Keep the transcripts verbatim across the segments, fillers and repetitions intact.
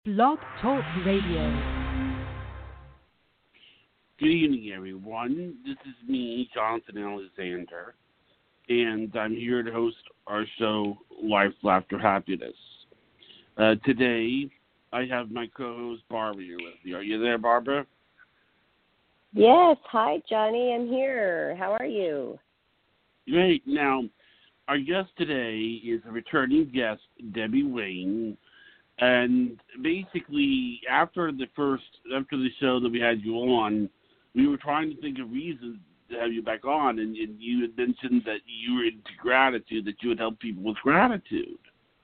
Blog Talk Radio. Good evening, everyone. This is me, Jonathan Alexander, and I'm here to host our show, Life, Laughter, Happiness. Uh, today, I have my co-host, Barbara, here with me. Are you there, Barbara? Yes. Hi, Johnny. I'm here. How are you? Great. Now, our guest today is a returning guest, Debbie Wayne. And basically, after the first, after the show that we had you on, we were trying to think of reasons to have you back on, and, and you had mentioned that you were into gratitude, that you would help people with gratitude.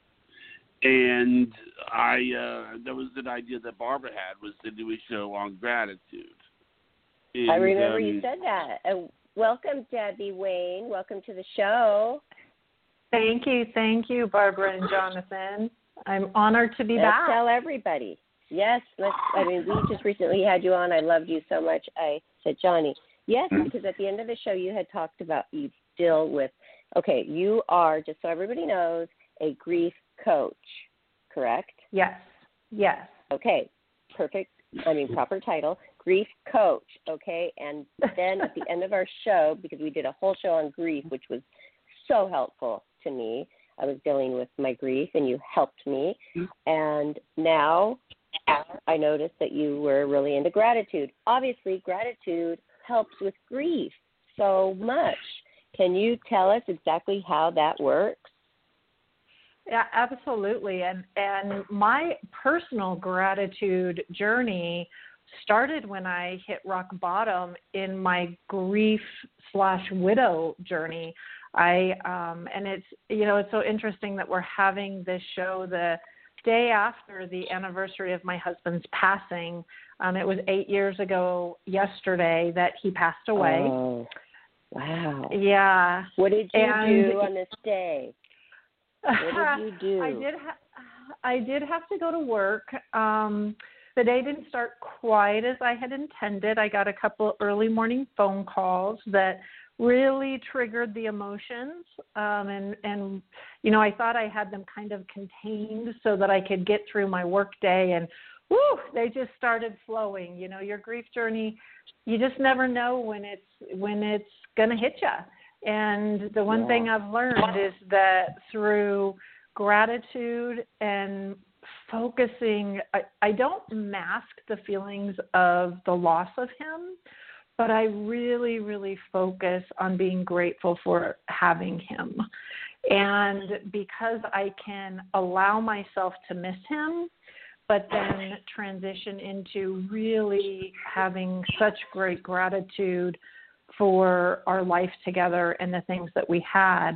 And I, uh, that was an idea that Barbara had, was to do a show on gratitude. And, I remember um, you said that. Uh, welcome, Debbie Wayne. Welcome to the show. Thank you. Thank you, Barbara and Jonathan. I'm honored to be Let's back. tell everybody. Yes, let's. I mean, we just recently had you on. I loved you so much. I said, Johnny, yes, because at the end of the show you had talked about you deal with, okay, you are, just so everybody knows, a grief coach, correct? Yes. Yes. Okay, perfect. I mean, proper title, grief coach, okay? And then at the end of our show, because we did a whole show on grief, which was so helpful to me, I was dealing with my grief, and you helped me. And now I noticed that you were really into gratitude. Obviously, gratitude helps with grief so much. Can you tell us exactly how that works? Yeah, absolutely. And and my personal gratitude journey started when I hit rock bottom in my grief slash widow journey. I um, and it's you know it's so interesting that we're having this show the day after the anniversary of my husband's passing. Um, it was eight years ago yesterday that he passed away. Oh, wow! Yeah. What did you and do on this day? What did you do? I did. Ha- I did have to go to work. Um, the day didn't start quite as I had intended. I got a couple early morning phone calls that really triggered the emotions, um, and, and, you know, I thought I had them kind of contained so that I could get through my work day, and, whoo, they just started flowing. You know, your grief journey, you just never know when it's, when it's going to hit you. And the one yeah. thing I've learned is that through gratitude and focusing, I, I don't mask the feelings of the loss of him, but I really, really focus on being grateful for having him. And because I can allow myself to miss him, but then transition into really having such great gratitude for our life together and the things that we had,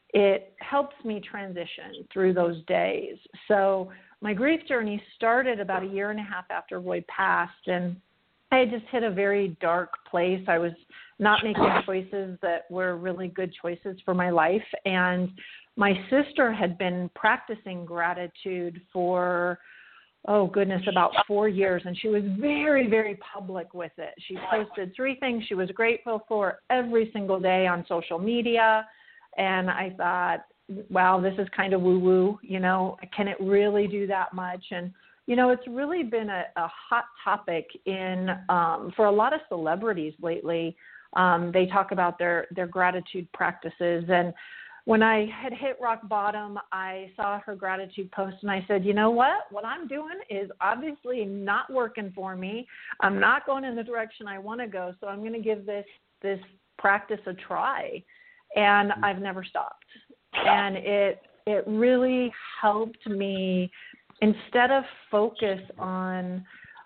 it helps me transition through those days. So my grief journey started about a year and a half after Roy passed, and I had just hit a very dark place. I was not making choices that were really good choices for my life. And my sister had been practicing gratitude for, oh, goodness, about four years. And she was very, very public with it. She posted three things she was grateful for every single day on social media. And I thought, wow, this is kind of woo-woo. You know, can it really do that much? And you know, it's really been a, a hot topic in um, for a lot of celebrities lately. Um, they talk about their, their gratitude practices. And when I had hit rock bottom, I saw her gratitude post, and I said, you know what? What I'm doing is obviously not working for me. I'm not going in the direction I want to go, so I'm going to give this this practice a try. And I've never stopped. And it it really helped me. Instead of focus on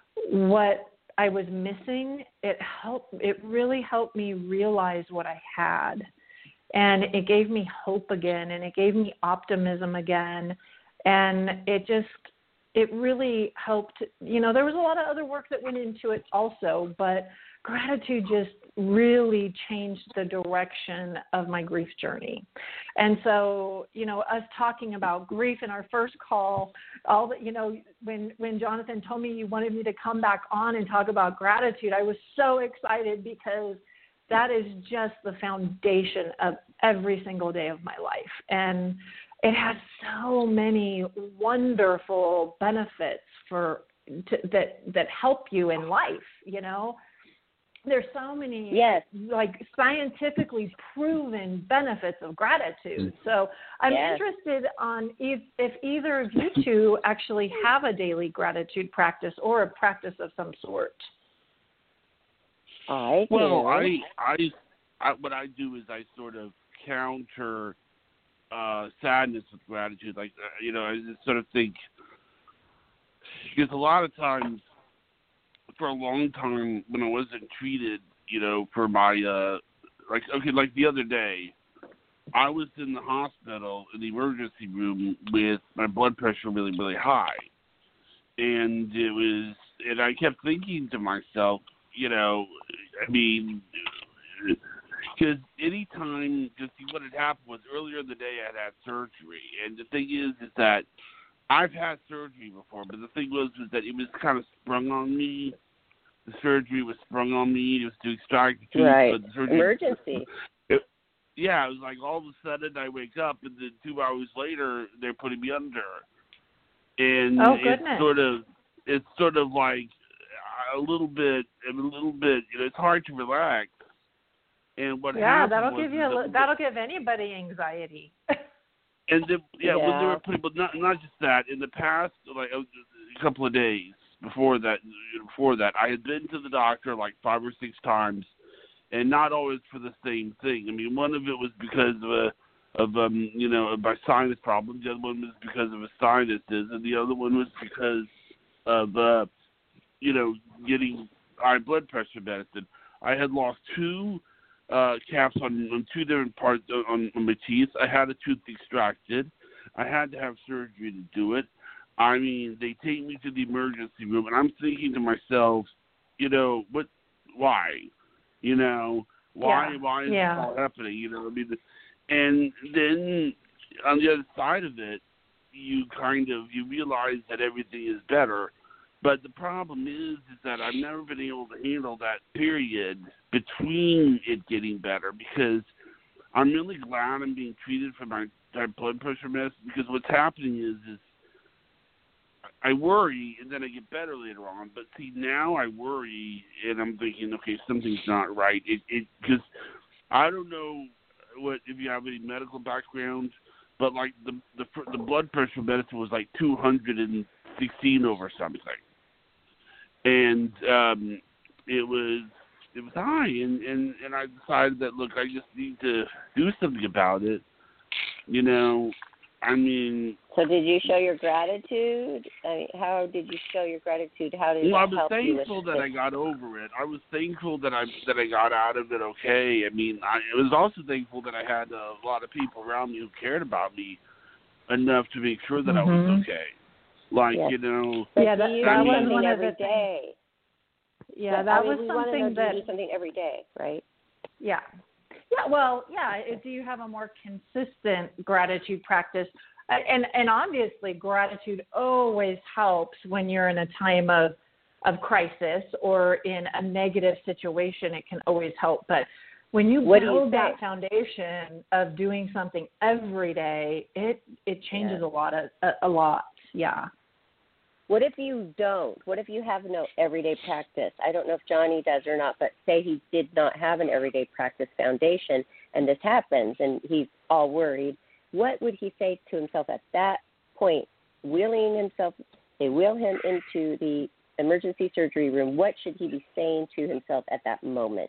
what I was missing, it helped. It really helped me realize what I had, and it gave me hope again, and it gave me optimism again, and it just, it really helped. You know, there was a lot of other work that went into it also, but gratitude just really changed the direction of my grief journey. And so, you know, us talking about grief in our first call, all that, you know, when, when Jonathan told me you wanted me to come back on and talk about gratitude, I was so excited because that is just the foundation of every single day of my life. And it has so many wonderful benefits for to, that that help you in life, you know. There's so many yes. like scientifically proven benefits of gratitude. So I'm yes. interested on if, if either of you two actually have a daily gratitude practice or a practice of some sort. I do. Well, I, I, I, what I do is I sort of counter uh, sadness with gratitude. Like, uh, you know, I just sort of think, because a lot of times, for a long time when I wasn't treated, you know, for my, uh, like, okay, like the other day, I was in the hospital in the emergency room with my blood pressure really, really high. And it was, and I kept thinking to myself, you know, I mean, because any time, just what had happened was earlier in the day I had had surgery. And the thing is, is that I've had surgery before, but the thing was, was that it was kind of sprung on me. The surgery was sprung on me. It was to extract the tooth. Right. But the surgery, Emergency. It, yeah, it was like all of a sudden I wake up, and then two hours later they're putting me under. And oh, it's goodness. sort of, it's sort of like a little bit, a little bit. You know, it's hard to relax. And what yeah, happened that'll was give you a, that, that'll give anybody anxiety. And the, yeah, yeah. when they were putting, but not not just that. In the past, like a couple of days before that, before that, I had been to the doctor like five or six times, and not always for the same thing. I mean, one of it was because of a of um you know my sinus problem. The other one was because of a sinuses, and the other one was because of uh you know getting high blood pressure medicine. I had lost two. Uh, caps on, on two different parts on, on my teeth. I had a tooth extracted. I had to have surgery to do it. I mean, they take me to the emergency room, and I'm thinking to myself, you know, what? Why? You know, why? Yeah. Why is yeah. this all happening? You know, I mean, and then on the other side of it, you kind of you realize that everything is better. But the problem is, is that I've never been able to handle that period between it getting better, because I'm really glad I'm being treated for my, my blood pressure medicine, because what's happening is, is I worry and then I get better later on. But see, now I worry and I'm thinking, okay, something's not right. It it because I don't know what if you have any medical background, but like the the the blood pressure medicine was like two hundred sixteen over something. And um, it was it was high, and, and, and I decided that, look, I just need to do something about it. You know, I mean. So did you show your gratitude? I mean, how did you show your gratitude? How did well, it I was help thankful you with that I got over it. I was thankful that I that I got out of it okay. I mean, I was also thankful that I had a lot of people around me who cared about me enough to make sure that mm-hmm. I was okay. Like, yes. you know. But yeah, that, you that do was something one of every the day. Yeah, but, that I mean, was we something want to that do something every day, right? Yeah. Yeah, well, yeah, do you have a more consistent gratitude practice? And and obviously gratitude always helps when you're in a time of of crisis or in a negative situation. It can always help. But when you what build you that foundation of doing something every day, it it changes yeah. a lot of, a, a lot. Yeah. What if you don't? What if you have no everyday practice? I don't know if Johnny does or not, but say he did not have an everyday practice foundation and this happens and he's all worried. What would he say to himself at that point, wheeling himself, they wheel him into the emergency surgery room? What should he be saying to himself at that moment?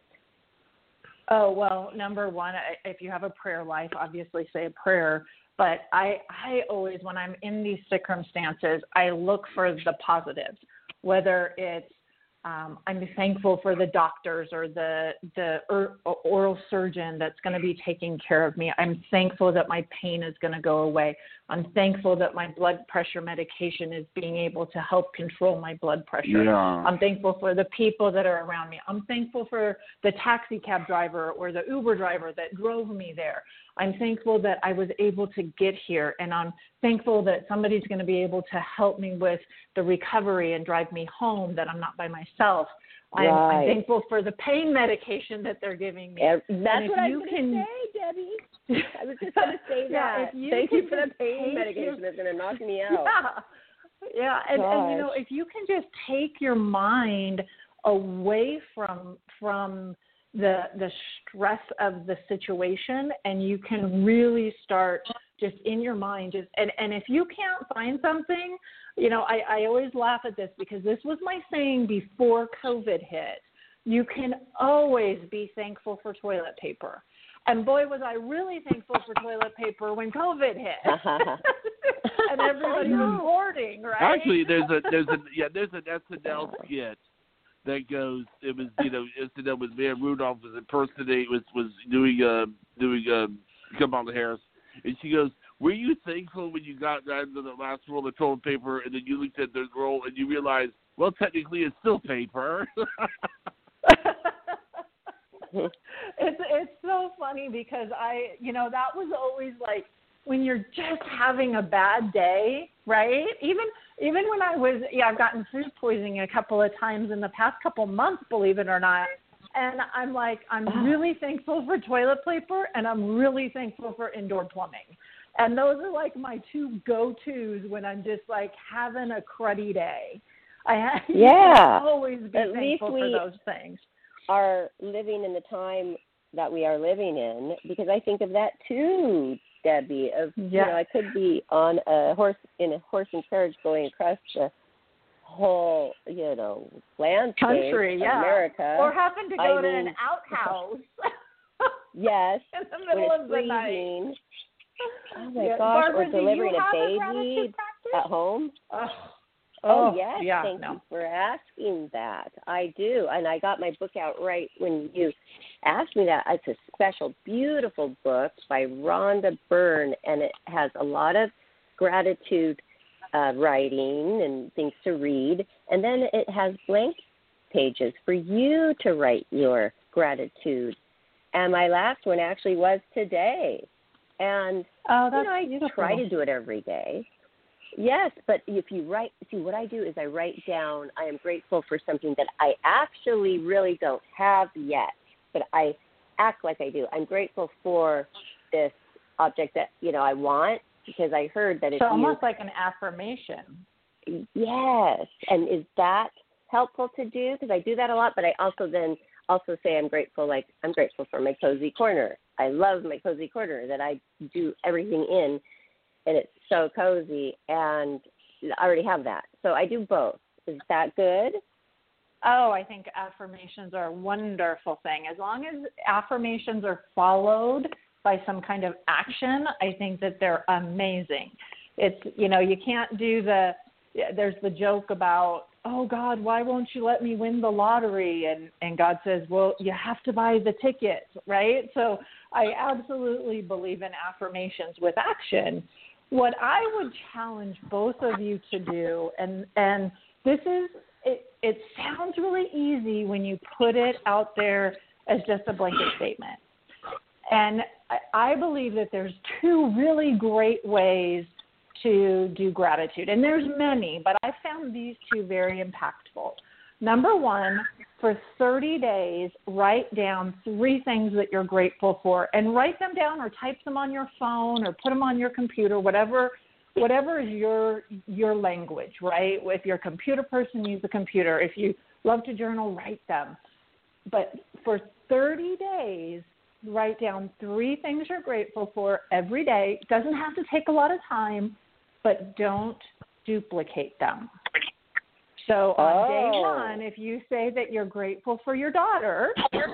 Oh, well, number one, if you have a prayer life, obviously say a prayer. But I, I always, when I'm in these circumstances, I look for the positives, whether it's um, I'm thankful for the doctors or the the oral surgeon that's going to be taking care of me. I'm thankful that my pain is going to go away. I'm thankful that my blood pressure medication is being able to help control my blood pressure. Yeah. I'm thankful for the people that are around me. I'm thankful for the taxi cab driver or the Uber driver that drove me there. I'm thankful that I was able to get here, and I'm thankful that somebody's going to be able to help me with the recovery and drive me home, that I'm not by myself. I'm, right. I'm thankful for the pain medication that they're giving me. That's what I was you going can, to say, Debbie. I was just going to say yeah, that. you Thank you for the just pain medication your, that's going to knock me out. Yeah, yeah, and, and you know, if you can just take your mind away from from the the stress of the situation, and you can really start just in your mind. Just and, and if you can't find something, you know, I, I always laugh at this because this was my saying before COVID hit. You can always be thankful for toilet paper. And boy, was I really thankful for toilet paper when COVID hit, and everybody was hoarding, right? Actually, there's a there's a yeah there's an S N L skit that goes. It was you know S N L with Mayor Rudolph was impersonate was was doing uh doing uh Kamala Harris, and she goes, "Were you thankful when you got down to the last roll of toilet paper, and then you looked at the roll and you realized, well, technically it's still paper." It's it's so funny because I, you know, that was always like when you're just having a bad day, right? Even even when I was, yeah, I've gotten food poisoning a couple of times in the past couple months, believe it or not. And I'm like, I'm really thankful for toilet paper, and I'm really thankful for indoor plumbing. And those are like my two go-tos when I'm just like having a cruddy day. I have yeah. always be At thankful least we for those things. Are living in the time that we are living in, because I think of that too, Debbie. Of yeah. you know, I could be on a horse in a horse and carriage going across the whole, you know, landscape country, of yeah. America, or happen to go I to mean, an outhouse. yes, in the middle when it's of freezing. the night. Oh my yeah. gosh! Barbara, or delivering a, a baby a at home. Oh. Oh, oh yes, yeah, thank no. you for asking that. I do, and I got my book out right when you asked me that. It's a special, beautiful book by Rhonda Byrne, and it has a lot of gratitude uh, writing and things to read, and then it has blank pages for you to write your gratitude. And my last one actually was today, and oh, that's you know, I beautiful. try to do it every day. Yes, but if you write, see, what I do is I write down, I am grateful for something that I actually really don't have yet, but I act like I do. I'm grateful for this object that, you know, I want, because I heard that if so you... almost like an affirmation. Yes, and is that helpful to do? Because I do that a lot, but I also then also say I'm grateful, like, I'm grateful for my cozy corner. I love my cozy corner that I do everything in, and it's so cozy, and I already have that. So I do both. Is that good? Oh, I think affirmations are a wonderful thing. As long as affirmations are followed by some kind of action, I think that they're amazing. It's, you know, you can't do the, there's the joke about, oh, God, why won't you let me win the lottery? And, and God says, well, you have to buy the ticket, right? So I absolutely believe in affirmations with action. What I would challenge both of you to do, and and this is, it, it sounds really easy when you put it out there as just a blanket statement. And I, I believe that there's two really great ways to do gratitude. And there's many, but I found these two very impactful. Number one, for thirty days, write down three things that you're grateful for, and write them down or type them on your phone or put them on your computer, whatever whatever is your your language, right? If you're a computer person, use the computer. If you love to journal, write them. But for thirty days, write down three things you're grateful for every day. It doesn't have to take a lot of time, but don't duplicate them. So on oh. day one, if you say that you're grateful for your daughter,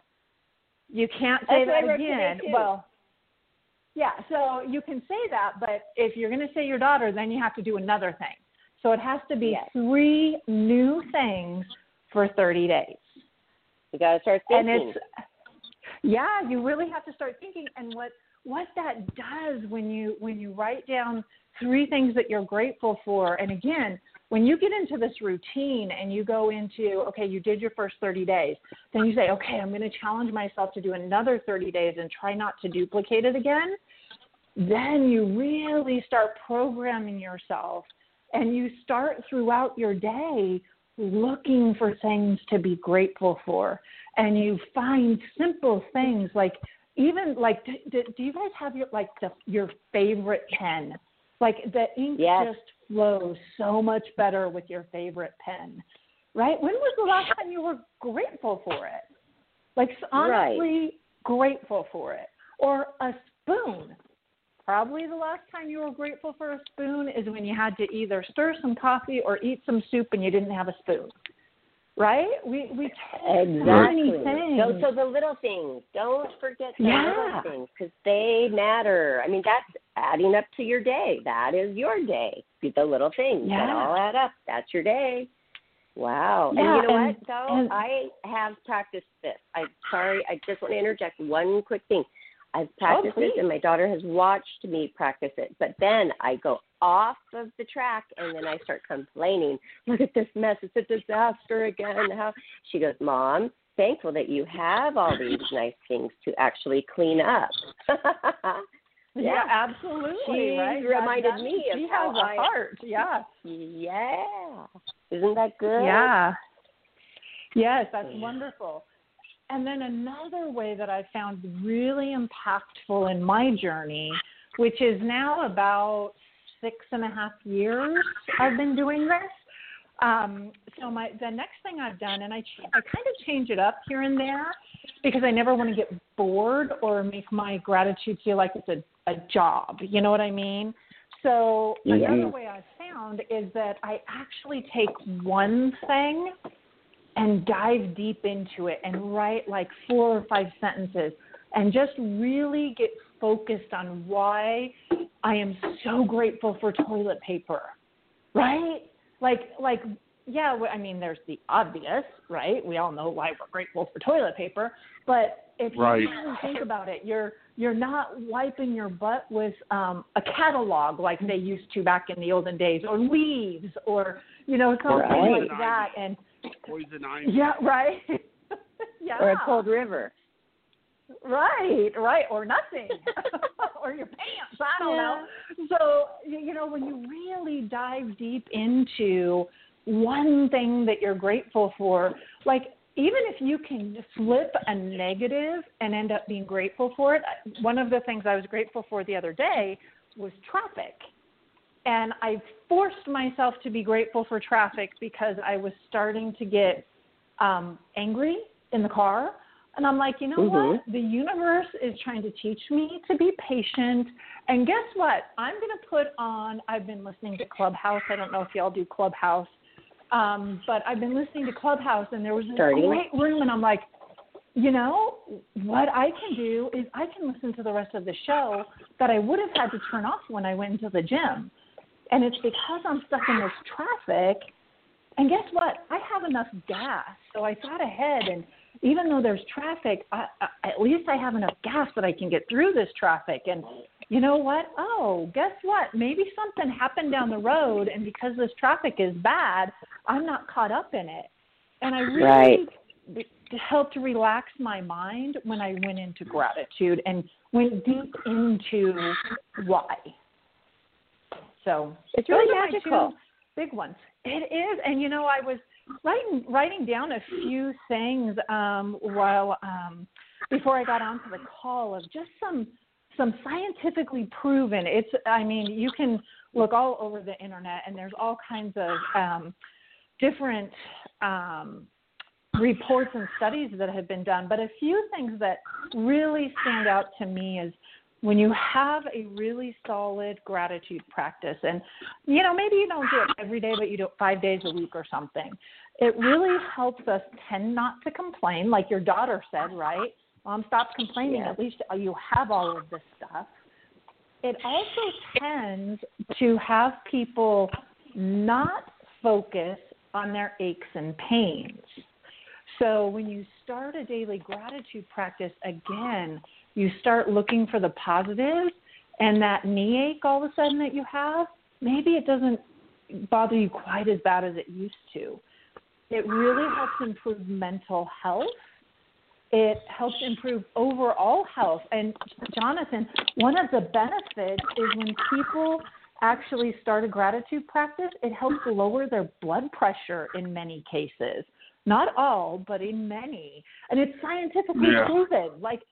you can't say That's that again. Well, yeah, so you can say that, but if you're going to say your daughter, then you have to do another thing. So it has to be yes. three new things for thirty days. You got to start thinking. And it's, yeah, you really have to start thinking. And what what that does when you when you write down three things that you're grateful for, and again, when you get into this routine and you go into, okay, you did your first thirty days, then you say, okay, I'm going to challenge myself to do another thirty days and try not to duplicate it again. Then you really start programming yourself, and you start throughout your day looking for things to be grateful for. And you find simple things like even like, do, do, do you guys have your like the, your favorite pen? Like the ink Yes. just flows so much better with your favorite pen, right? When was the last time you were grateful for it? Like honestly Right. grateful for it. Or a spoon. Probably the last time you were grateful for a spoon is when you had to either stir some coffee or eat some soup and you didn't have a spoon. Right? We we take Exactly. so many things. So, so the little things. Don't forget the Yeah. little things because they matter. I mean, that's adding up to your day. That is your day. The little things that Yeah. all add up. That's your day. Wow. Yeah, and you know and- what, though? and- I have practiced this. I'm sorry. I just want to interject one quick thing. I've practiced please. it, and my daughter has watched me practice it. But then I go off of the track, and then I start complaining. Look at this mess. It's a disaster again. How? She goes, Mom, thankful that you have all these nice things to actually clean up. Yeah, absolutely. She right? reminded That- that- me of she how has a I- heart. Yeah. Yeah. Isn't that good? Yeah. Yes, that's wonderful. And then another way that I found really impactful in my journey, which is now about six and a half years I've been doing this. Um, so my the next thing I've done, and I I kind of change it up here and there because I never want to get bored or make my gratitude feel like it's a, a job. You know what I mean? So Yeah. another way I've found is that I actually take one thing and dive deep into it and write like four or five sentences and just really get focused on why I am so grateful for toilet paper, right? Like, like, yeah, I mean, there's the obvious, right? We all know why we're grateful for toilet paper, but if Right. you really think about it, you're you're not wiping your butt with um, a catalog like they used to back in the olden days, or leaves, or you know something Right. like that, and Poison ivy. yeah, right. Yeah. Or a cold river. Right, right, or nothing, or your pants. I don't know. So you you know, when you really dive deep into one thing that you're grateful for, like even if you can flip a negative and end up being grateful for it. One of the things I was grateful for the other day was traffic. And I forced myself to be grateful for traffic because I was starting to get um, angry in the car. And I'm like, you know Mm-hmm. what? The universe is trying to teach me to be patient. And guess what? I'm going to put on, I've been listening to Clubhouse. I don't know if y'all do Clubhouse. Um, but I've been listening to Clubhouse, and there was this Starting. great room, and I'm like, you know, what I can do is I can listen to the rest of the show that I would have had to turn off when I went to the gym. And it's because I'm stuck in this traffic. And guess what? I have enough gas. So I thought ahead, and even though there's traffic, I, I, at least I have enough gas that I can get through this traffic. And you know what? Oh, guess what? Maybe something happened down the road, and because this traffic is bad, I'm not caught up in it. And I really Right. it helped relax my mind when I went into gratitude and went deep into why. So It's really those are my magical. two big ones. It is, and you know, I was writing writing down a few things um, while um, before I got onto the call of just some some scientifically proven. It's, I mean, you can look all over the internet, and there's all kinds of um, different um, reports and studies that have been done. But a few things that really stand out to me is when you have a really solid gratitude practice, and, you know, maybe you don't do it every day, but you do it five days a week or something, it really helps us tend not to complain, like your daughter said, right? Mom, stop complaining. Yeah. At least you have all of this stuff. It also tends to have people not focus on their aches and pains. So when you start a daily gratitude practice, again, you start looking for the positives, and that knee ache all of a sudden that you have, maybe it doesn't bother you quite as bad as it used to. It really helps improve mental health. It helps improve overall health. And Jonathan, one of the benefits is when people actually start a gratitude practice, it helps lower their blood pressure in many cases. Not all, but in many. And it's scientifically Yeah. proven. Like,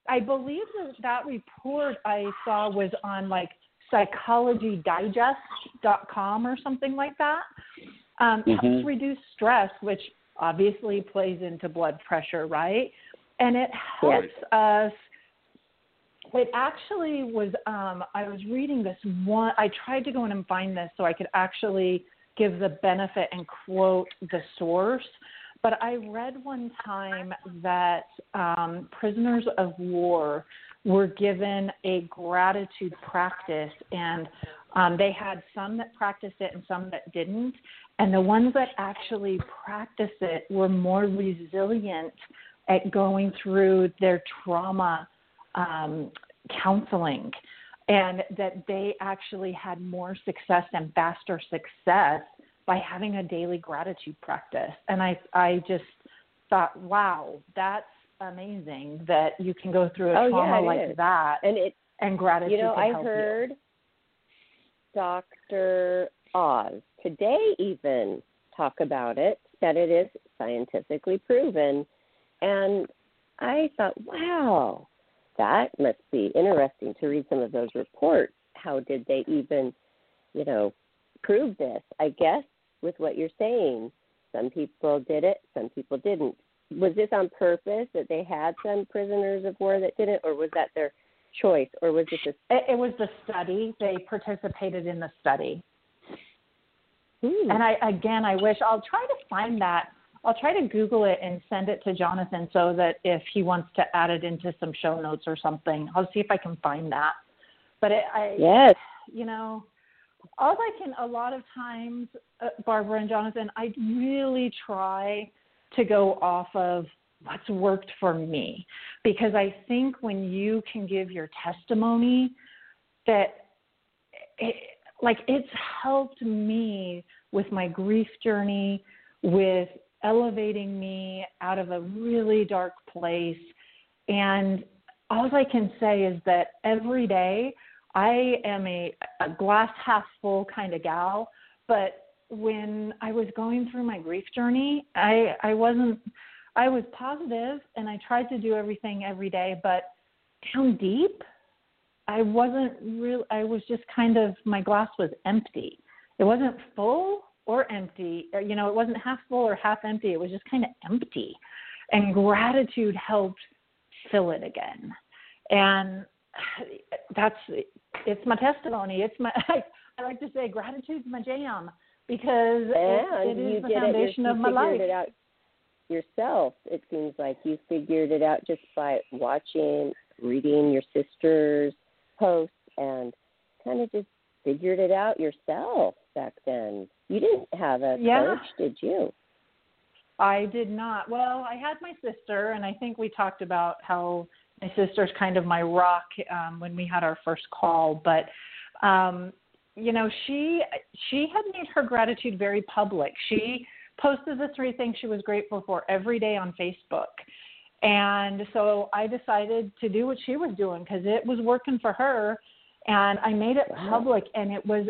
I believe that that report I saw was on like psychology digest dot com or something like that. Um, mm-hmm. Helps reduce stress, which obviously plays into blood pressure, right? And it helps right. us. It actually was, um, I was reading this one, I tried to go in and find this so I could actually give the benefit and quote the source. But I read one time that um, prisoners of war were given a gratitude practice, and um, they had some that practiced it and some that didn't. And the ones that actually practiced it were more resilient at going through their trauma um, counseling, and that they actually had more success and faster success by having a daily gratitude practice. And I, I just thought, wow, that's amazing that you can go through a oh, trauma yeah, like is. that, and it, and gratitude. You know, can I help heard you. Doctor Oz today even talk about it, that it is scientifically proven, and I thought, wow, that must be interesting to read some of those reports. How did they even, you know, prove this? I guess with what you're saying, some people did it, some people didn't. Was this on purpose that they had some prisoners of war that didn't, or was that their choice, or was this a... It, it was the study. They participated in the study. Hmm. And I, again, I wish, I'll try to find that. I'll try to Google it and send it to Jonathan so that if he wants to add it into some show notes or something, I'll see if I can find that. But it, I, yes, you know, all I can, a lot of times, uh, Barbara and Jonathan, I really try to go off of what's worked for me, because I think when you can give your testimony that it, like it's helped me with my grief journey, with elevating me out of a really dark place. And all I can say is that every day I am a, a glass half full kind of gal, but when I was going through my grief journey, I, I wasn't, I was positive and I tried to do everything every day, but down deep, I wasn't real. I was just kind of, my glass was empty. It wasn't full or empty. You know, it wasn't half full or half empty. It was just kind of empty. And gratitude helped fill it again. And that's, it's my testimony. It's my, I, I like to say gratitude's my jam, because it, it is the foundation it. of my life. You figured it out yourself. It seems like you figured it out just by watching, reading your sister's posts, and kind of just figured it out yourself back then. You didn't have a yeah. coach, did you? I did not. Well, I had my sister, and I think we talked about how my sister's kind of my rock um, when we had our first call. But, um, you know, she she had made her gratitude very public. She posted the three things she was grateful for every day on Facebook. And so I decided to do what she was doing because it was working for her. And I made it wow. public, and it was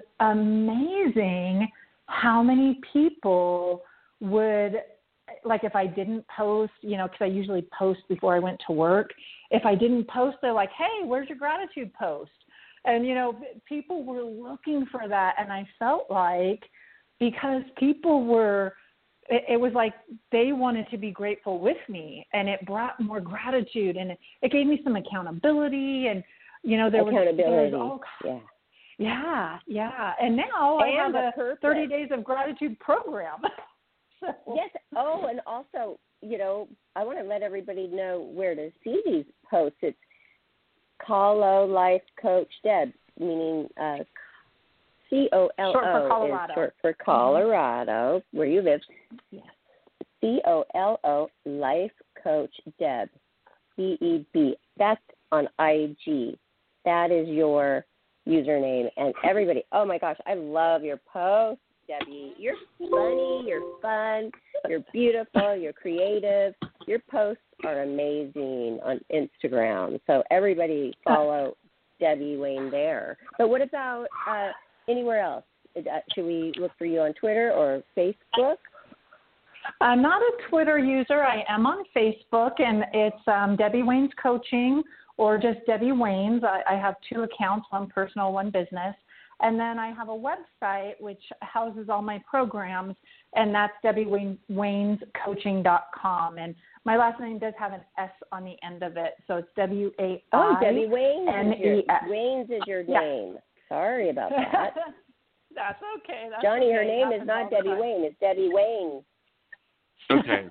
amazing how many people would, like if I didn't post, you know, because I usually post before I went to work. If I didn't post, they're like, hey, where's your gratitude post? And, you know, people were looking for that. And I felt like because people were, it, it was like they wanted to be grateful with me, and it brought more gratitude, and it, it gave me some accountability, and, you know, there was, accountability. there was all, yeah. Yeah, yeah. And now and I have a purpose. thirty days of gratitude program. So. Yes. Oh, and also, you know, I want to let everybody know where to see these posts. It's Colo Life Coach Deb, meaning uh, C O L O is short for Colorado, mm-hmm. where you live. Yes. C O L O Life Coach Deb, B E B. That's on I G. That is your username. And everybody, oh my gosh, I love your posts, Debbie. You're funny, you're fun, you're beautiful, you're creative. Your posts are amazing on Instagram. So everybody follow Debbie Wayne there. But what about uh, anywhere else? Should we look for you on Twitter or Facebook? I'm not a Twitter user. I am on Facebook, and it's um, Debbie Wayne's Coaching, or just Debbie Waynes. I, I have two accounts, one personal, one business. And then I have a website which houses all my programs, and that's debbie waynes coaching dot com. And my last name does have an S on the end of it, so it's W A I N E S. Oh, Debbie Waynes is your, Waynes is your name. Yeah. Sorry about that. That's okay. That's Johnny, okay. her name is not Debbie Wayne. It's Debbie Wayne. Okay.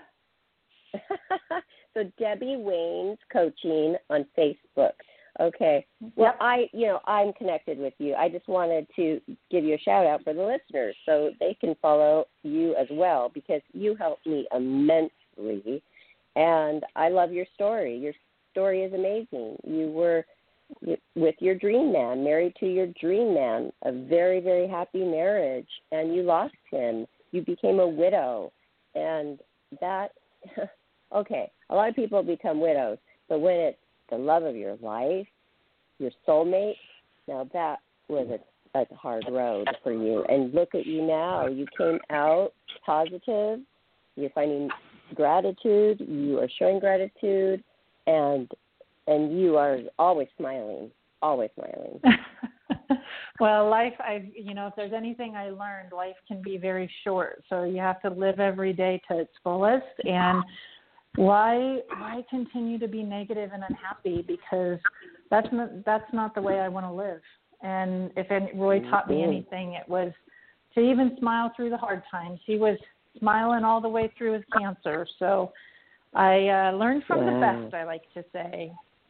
So Debbie Waynes Coaching on Facebook. Okay. Well, yep. I, you know, I'm connected with you. I just wanted to give you a shout out for the listeners so they can follow you as well, because you helped me immensely, and I love your story. Your story is amazing. You were with your dream man, married to your dream man, a very, very happy marriage, and you lost him. You became a widow, and that, okay, a lot of people become widows, but when it's the love of your life, your soulmate, now that was a, a hard road for you. And look at you now. You came out positive. You're finding gratitude. You are showing gratitude, and and you are always smiling, always smiling. Well, life, I, you know, if there's anything I learned, life can be very short. So you have to live every day to its fullest. And why why continue to be negative and unhappy? Because that's not that's not the way I want to live. And if Roy taught me anything, it was to even smile through the hard times. He was smiling all the way through his cancer. So I uh, learned from yeah. the best, I like to say.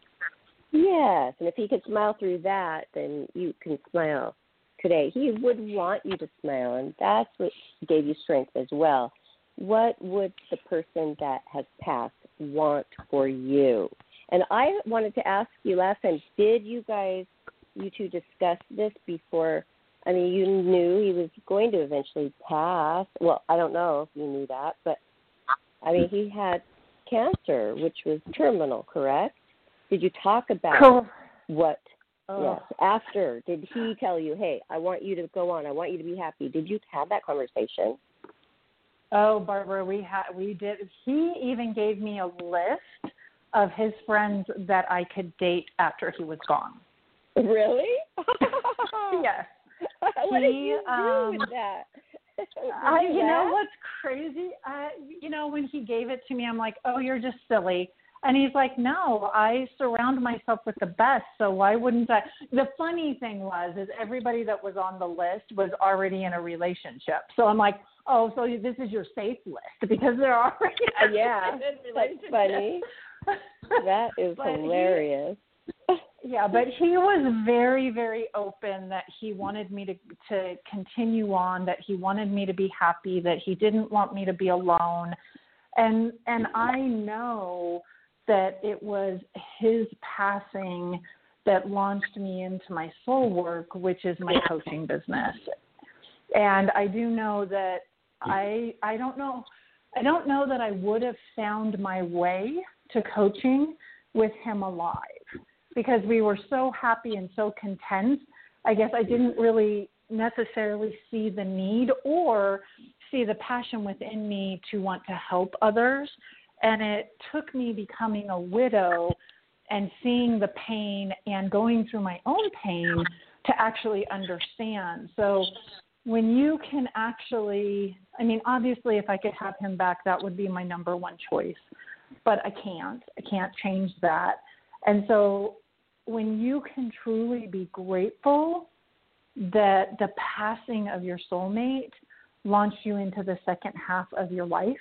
Yes, and if he could smile through that, then you can smile today. He would want you to smile, and that's what gave you strength as well. What would the person that has passed want for you? And I wanted to ask you last time, did you guys, you two discuss this before? I mean, you knew he was going to eventually pass. Well, I don't know if you knew that, but, I mean, he had cancer, which was terminal, correct? Did you talk about cool. what, oh. yes, after? Did he tell you, hey, I want you to go on, I want you to be happy? Did you have that conversation? Oh, Barbara, we had, we did. He even gave me a list of his friends that I could date after he was gone. Really? Yes. What he, did you do um, with that? I, you know what's crazy? I, you know, when he gave it to me, I'm like, oh, you're just silly. And he's like, no, I surround myself with the best, so why wouldn't I? The funny thing was, is everybody that was on the list was already in a relationship. So I'm like, oh, so this is your safe list because they're already uh, yeah, in that's funny. That is but hilarious. He, yeah, but he was very, very open that he wanted me to to continue on, that he wanted me to be happy, that he didn't want me to be alone, and and I know that it was his passing that launched me into my soul work, which is my coaching business. And I do know that I I don't know I don't know that I would have found my way to coaching with him alive, because we were so happy and so content. I guess I didn't really necessarily see the need or see the passion within me to want to help others. And it took me becoming a widow and seeing the pain and going through my own pain to actually understand. So when you can actually, I mean, obviously if I could have him back, that would be my number one choice, but I can't. I can't change that. And so when you can truly be grateful that the passing of your soulmate launched you into the second half of your life,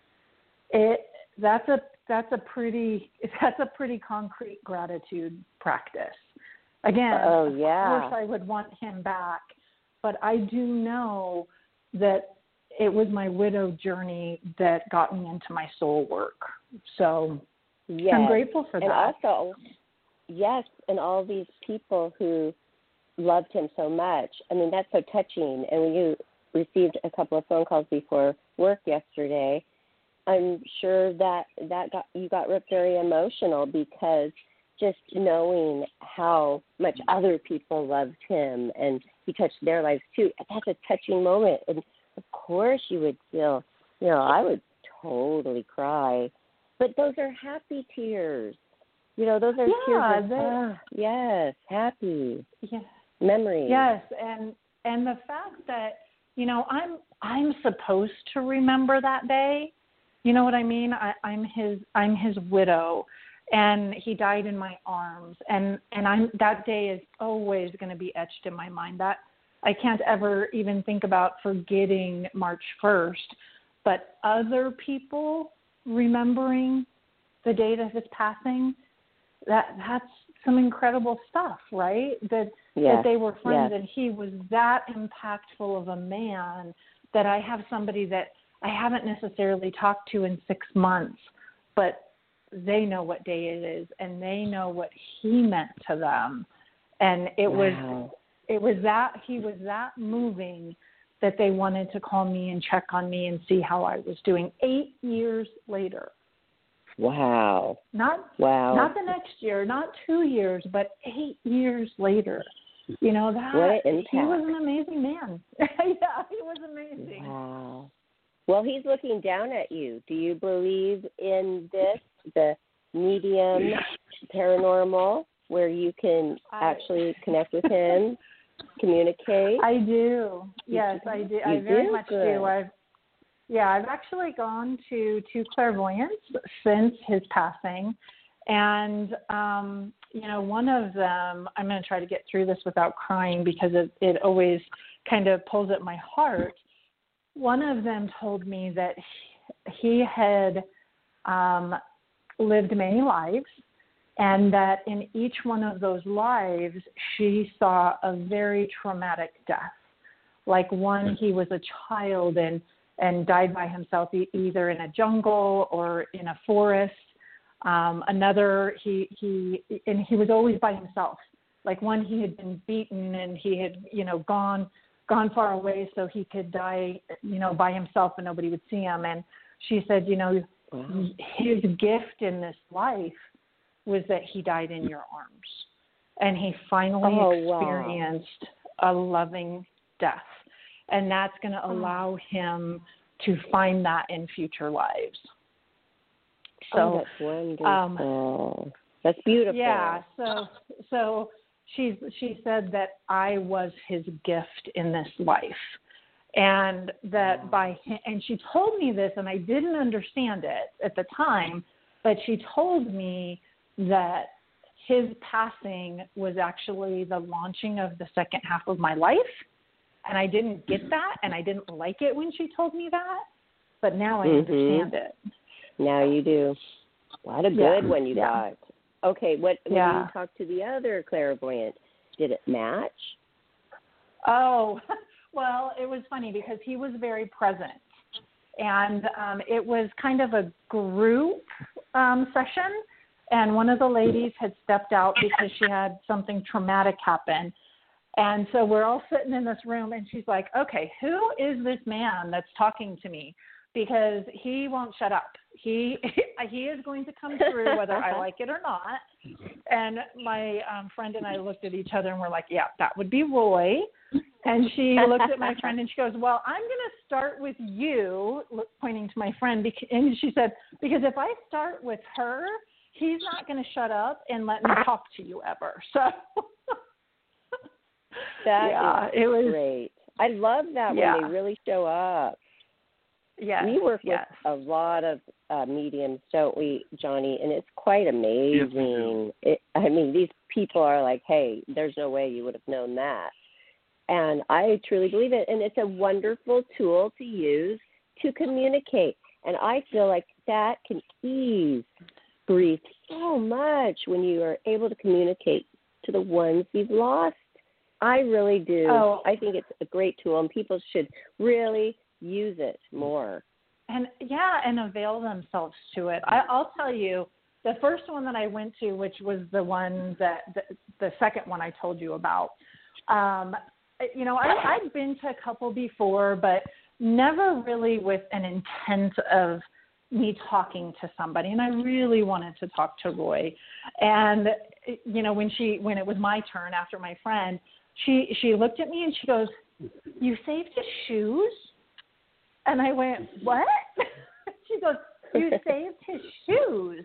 it that's a that's a pretty that's a pretty concrete gratitude practice. Again, oh, yeah. of course I would want him back, but I do know that it was my widow journey that got me into my soul work. So yes. I'm grateful for and that. And also, yes, and all these people who loved him so much. I mean, that's so touching. And when you received a couple of phone calls before work yesterday, I'm sure that that got you got very emotional, because just knowing how much other people loved him and he touched their lives too, that's a touching moment. And of course you would feel, you know, I would totally cry. But those are happy tears. You know, those are Yeah, tears of, they- ah, yes, happy Yeah. memories. Yes, and and the fact that, you know, I'm I'm supposed to remember that day. You know what I mean? I, I'm his I'm his widow, and he died in my arms, and and I'm that day is always going to be etched in my mind. That I can't ever even think about forgetting March first, but other people remembering the date of his passing, that that's some incredible stuff, right? That Yes, that they were friends, yes. and he was that impactful of a man that I have somebody that I haven't necessarily talked to in six months, but they know what day it is, and they know what he meant to them. And it Wow. was it was that he was that moving that they wanted to call me and check on me and see how I was doing eight years later. Wow. Not Wow. not the next year, not two years, but eight years later. You know, that What an he was impact. an amazing man. Yeah, he was amazing. Wow. Well, he's looking down at you. Do you believe in this, the medium paranormal, where you can I- actually connect with him, communicate? I do. Yes, I do. I You very do? much Good. do. I've yeah, I've actually gone to two clairvoyants since his passing, and um, you know, one of them. I'm going to try to get through this without crying because it it always kind of pulls at my heart. One of them told me that he had um, lived many lives, and that in each one of those lives, she saw a very traumatic death. Like one, he was a child and, and died by himself, e- either in a jungle or in a forest. Um, another, he, he, and he was always by himself. Like one, he had been beaten and he had, you know, gone, gone far away so he could die, you know, by himself and nobody would see him. And she said, you know, Wow. his gift in this life was that he died in your arms, and he finally Oh, wow. experienced a loving death, and that's going to allow him to find that in future lives. So, oh, that's wonderful. um, that's beautiful. yeah. So, so she she said that I was his gift in this life, and that by and she told me this, and I didn't understand it at the time, but she told me that his passing was actually the launching of the second half of my life. And I didn't get that, and I didn't like it when she told me that, but now I Mm-hmm. understand it. Now you do. What a Yeah, good one you yeah. got. Okay, what when Yeah. you talked to the other clairvoyant, did it match? Oh, well, it was funny because he was very present. And um, it was kind of a group um, session, and one of the ladies had stepped out because she had something traumatic happen. And so we're all sitting in this room, and she's like, okay, who is this man that's talking to me? Because he won't shut up. He he is going to come through whether I like it or not. And my um, friend and I looked at each other, and we're like, yeah, that would be Roy. And she looked at my friend, and she goes, well, I'm going to start with you, pointing to my friend. And she said, because if I start with her, he's not going to shut up and let me talk to you ever. So That yeah, is it was great. I love that yeah. when they really show up. Yes, We work yes. with a lot of uh, mediums, don't we, Johnny? And it's quite amazing. It, I mean, these people are like, hey, there's no way you would have known that. And I truly believe it. And it's a wonderful tool to use to communicate. And I feel like that can ease grief so much when you are able to communicate to the ones you've lost. I really do. Oh. I think it's a great tool, and people should really use it more. And yeah, and avail themselves to it. I, I'll tell you, the first one that I went to, which was the one that the, the second one I told you about. Um, you know, I, I'd been to a couple before, but never really with an intent of me talking to somebody. And I really wanted to talk to Roy. And you know, when she when it was my turn after my friend, she she looked at me and she goes, "You saved his shoes?" And I went, "What?" She goes, "You saved his shoes."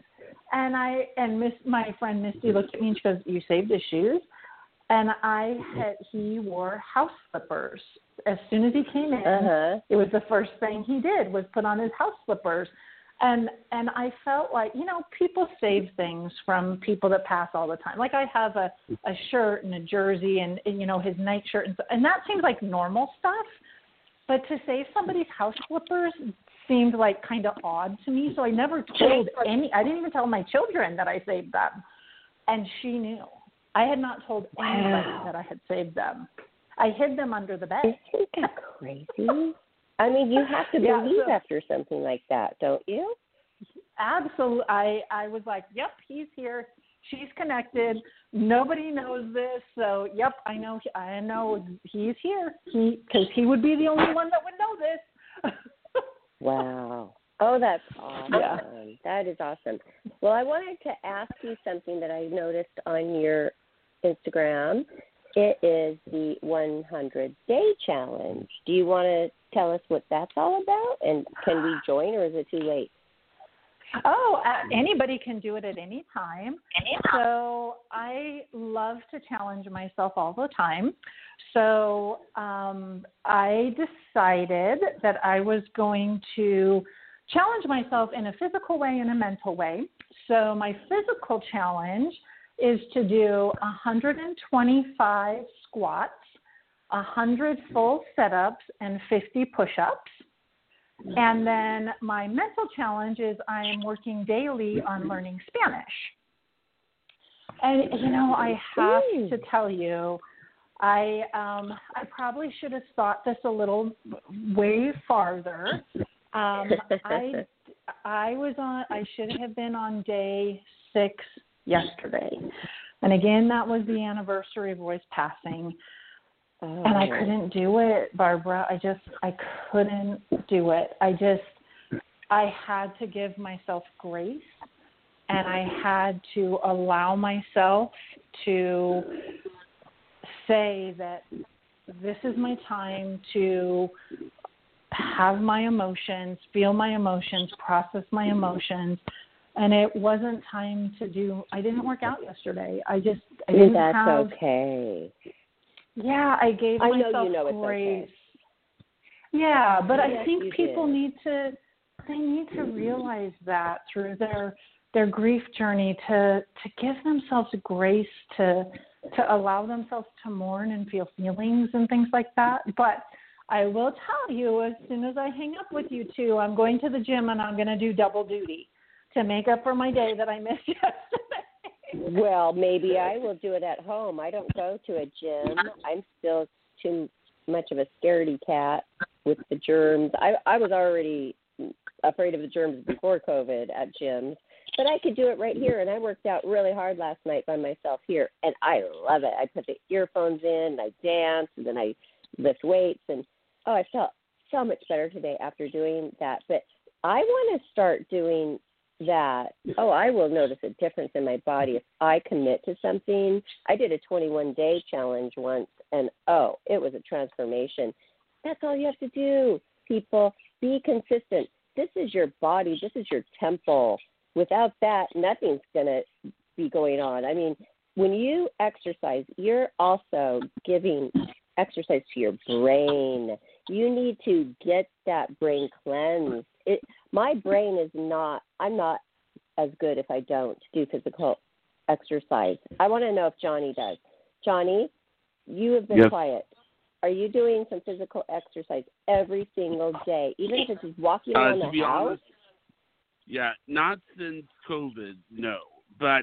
And I and Miss my friend Misty looked at me and she goes, "You saved his shoes?" And I had he wore house slippers. As soon as he came in, Uh-huh. it was the first thing he did was put on his house slippers. And and I felt like, you know, people save things from people that pass all the time. Like I have a, a shirt and a jersey and, and, you know, his nightshirt. And, so, and that seems like normal stuff. But to save somebody's house slippers seemed like kind of odd to me. So I never told any, I didn't even tell my children that I saved them. And she knew. I had not told anybody Wow. that I had saved them. I hid them under the bed. Isn't that crazy? I mean, you have to Yeah, believe so- after something like that, don't you? Absolutely. I, I was like, yep, he's here. She's connected. Nobody knows this. So, yep, I know. I know he's here. He, because he would be the only one that would know this. Wow. Oh, that's awesome. Yeah. That is awesome. Well, I wanted to ask you something that I noticed on your Instagram. It is the one hundred day challenge. Do you want to tell us what that's all about? And can we join, or is it too late? Oh, uh, anybody can do it at any time. So I love to challenge myself all the time. So um, I decided that I was going to challenge myself in a physical way and a mental way. So my physical challenge is to do one hundred twenty-five squats, one hundred full sit-ups, and fifty push-ups. And then my mental challenge is I am working daily on learning Spanish. And, you know, I have to tell you, I um, I probably should have thought this a little way farther. Um, I, I was on, I should have been on day six yesterday. And again, that was the anniversary of Roy's passing. Oh. And I couldn't do it, Barbara. I just, I couldn't do it. I just, I had to give myself grace, and I had to allow myself to say that this is my time to have my emotions, feel my emotions, process my emotions. And it wasn't time to do, I didn't work out yesterday. I just, I didn't That's have. okay. Yeah, I gave I know myself you know it's grace. okay. Yeah, but Yes, I think you people did. need to they need to realize that through their their grief journey to to give themselves grace to to allow themselves to mourn and feel feelings and things like that. But I will tell you, as soon as I hang up with you two, I'm going to the gym and I'm going to do double duty to make up for my day that I missed yesterday. Well, maybe I will do it at home. I don't go to a gym. I'm still too much of a scaredy cat with the germs. I I was already afraid of the germs before COVID at gyms, but I could do it right here. And I worked out really hard last night by myself here, and I love it. I put the earphones in, and I dance, and then I lift weights, and oh, I felt so much better today after doing that. But I want to start doing that. Oh, I will notice a difference in my body if I commit to something. I did a twenty-one day challenge once, and oh, it was a transformation. That's all you have to do, people. Be consistent. This is your body. This is your temple. Without that, nothing's going to be going on. I mean, when you exercise, you're also giving exercise to your brain. You need to get that brain cleansed. It, my brain is not, I'm not as good if I don't do physical exercise. I want to know if Johnny does. Johnny, you have been Yes. quiet. Are you doing some physical exercise every single day, even if it's just walking Uh, around to the be house? honest, yeah, not since COVID, no. But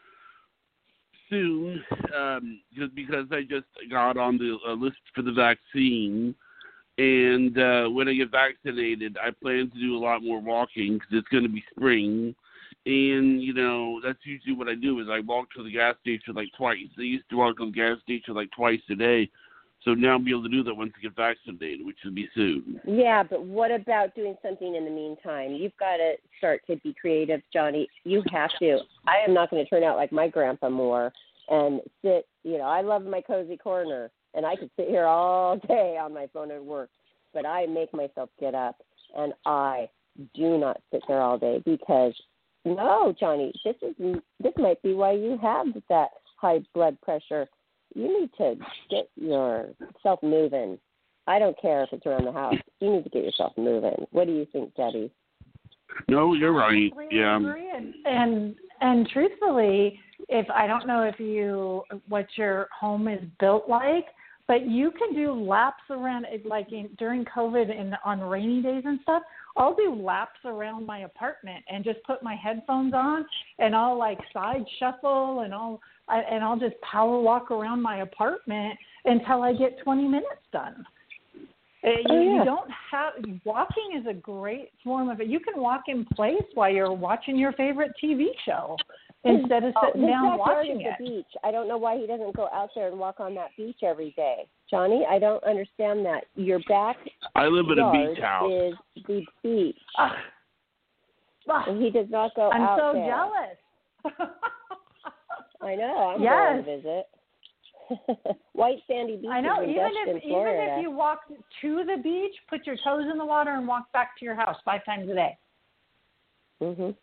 soon, um, just because I just got on the uh, list for the vaccine, and uh, when I get vaccinated, I plan to do a lot more walking because it's going to be spring. And, you know, that's usually what I do is I walk to the gas station like twice. I used to walk to the gas station like twice a day. So now I'll be able to do that once I get vaccinated, which will be soon. Yeah, but what about doing something in the meantime? You've got to start to be creative, Johnny. You have to. I am not going to turn out like my grandpa Moore and sit, you know, I love my cozy corner, and I could sit here all day on my phone at work, but I make myself get up, and I do not sit there all day because no, Johnny, this is this might be why you have that high blood pressure. You need to get yourself moving. I don't care if it's around the house. You need to get yourself moving. What do you think, Debbie? No, you're right. I completely Yeah. agree. And, and and truthfully, if I don't know if you what your home is built like, but you can do laps around it, like in, during COVID and on rainy days and stuff. I'll do laps around my apartment and just put my headphones on, and I'll like side shuffle, and I'll I, and I'll just power walk around my apartment until I get twenty minutes done. Uh, you, Oh, yeah. you don't have walking is a great form of it. You can walk in place while you're watching your favorite T V show instead of Oh, sitting his down backyard watching is it. the beach. I don't know why he doesn't go out there and walk on that beach every day. Johnny, I don't understand that. Your backyard I live in a beach house. is the beach. Ugh. Ugh. And he does not go I'm out so there. jealous. I know. I'm Yes. going to visit. White sandy beaches I know. in Even Destin, if Florida. even if you walk to the beach, put your toes in the water, and walk back to your house five times a day, Mhm.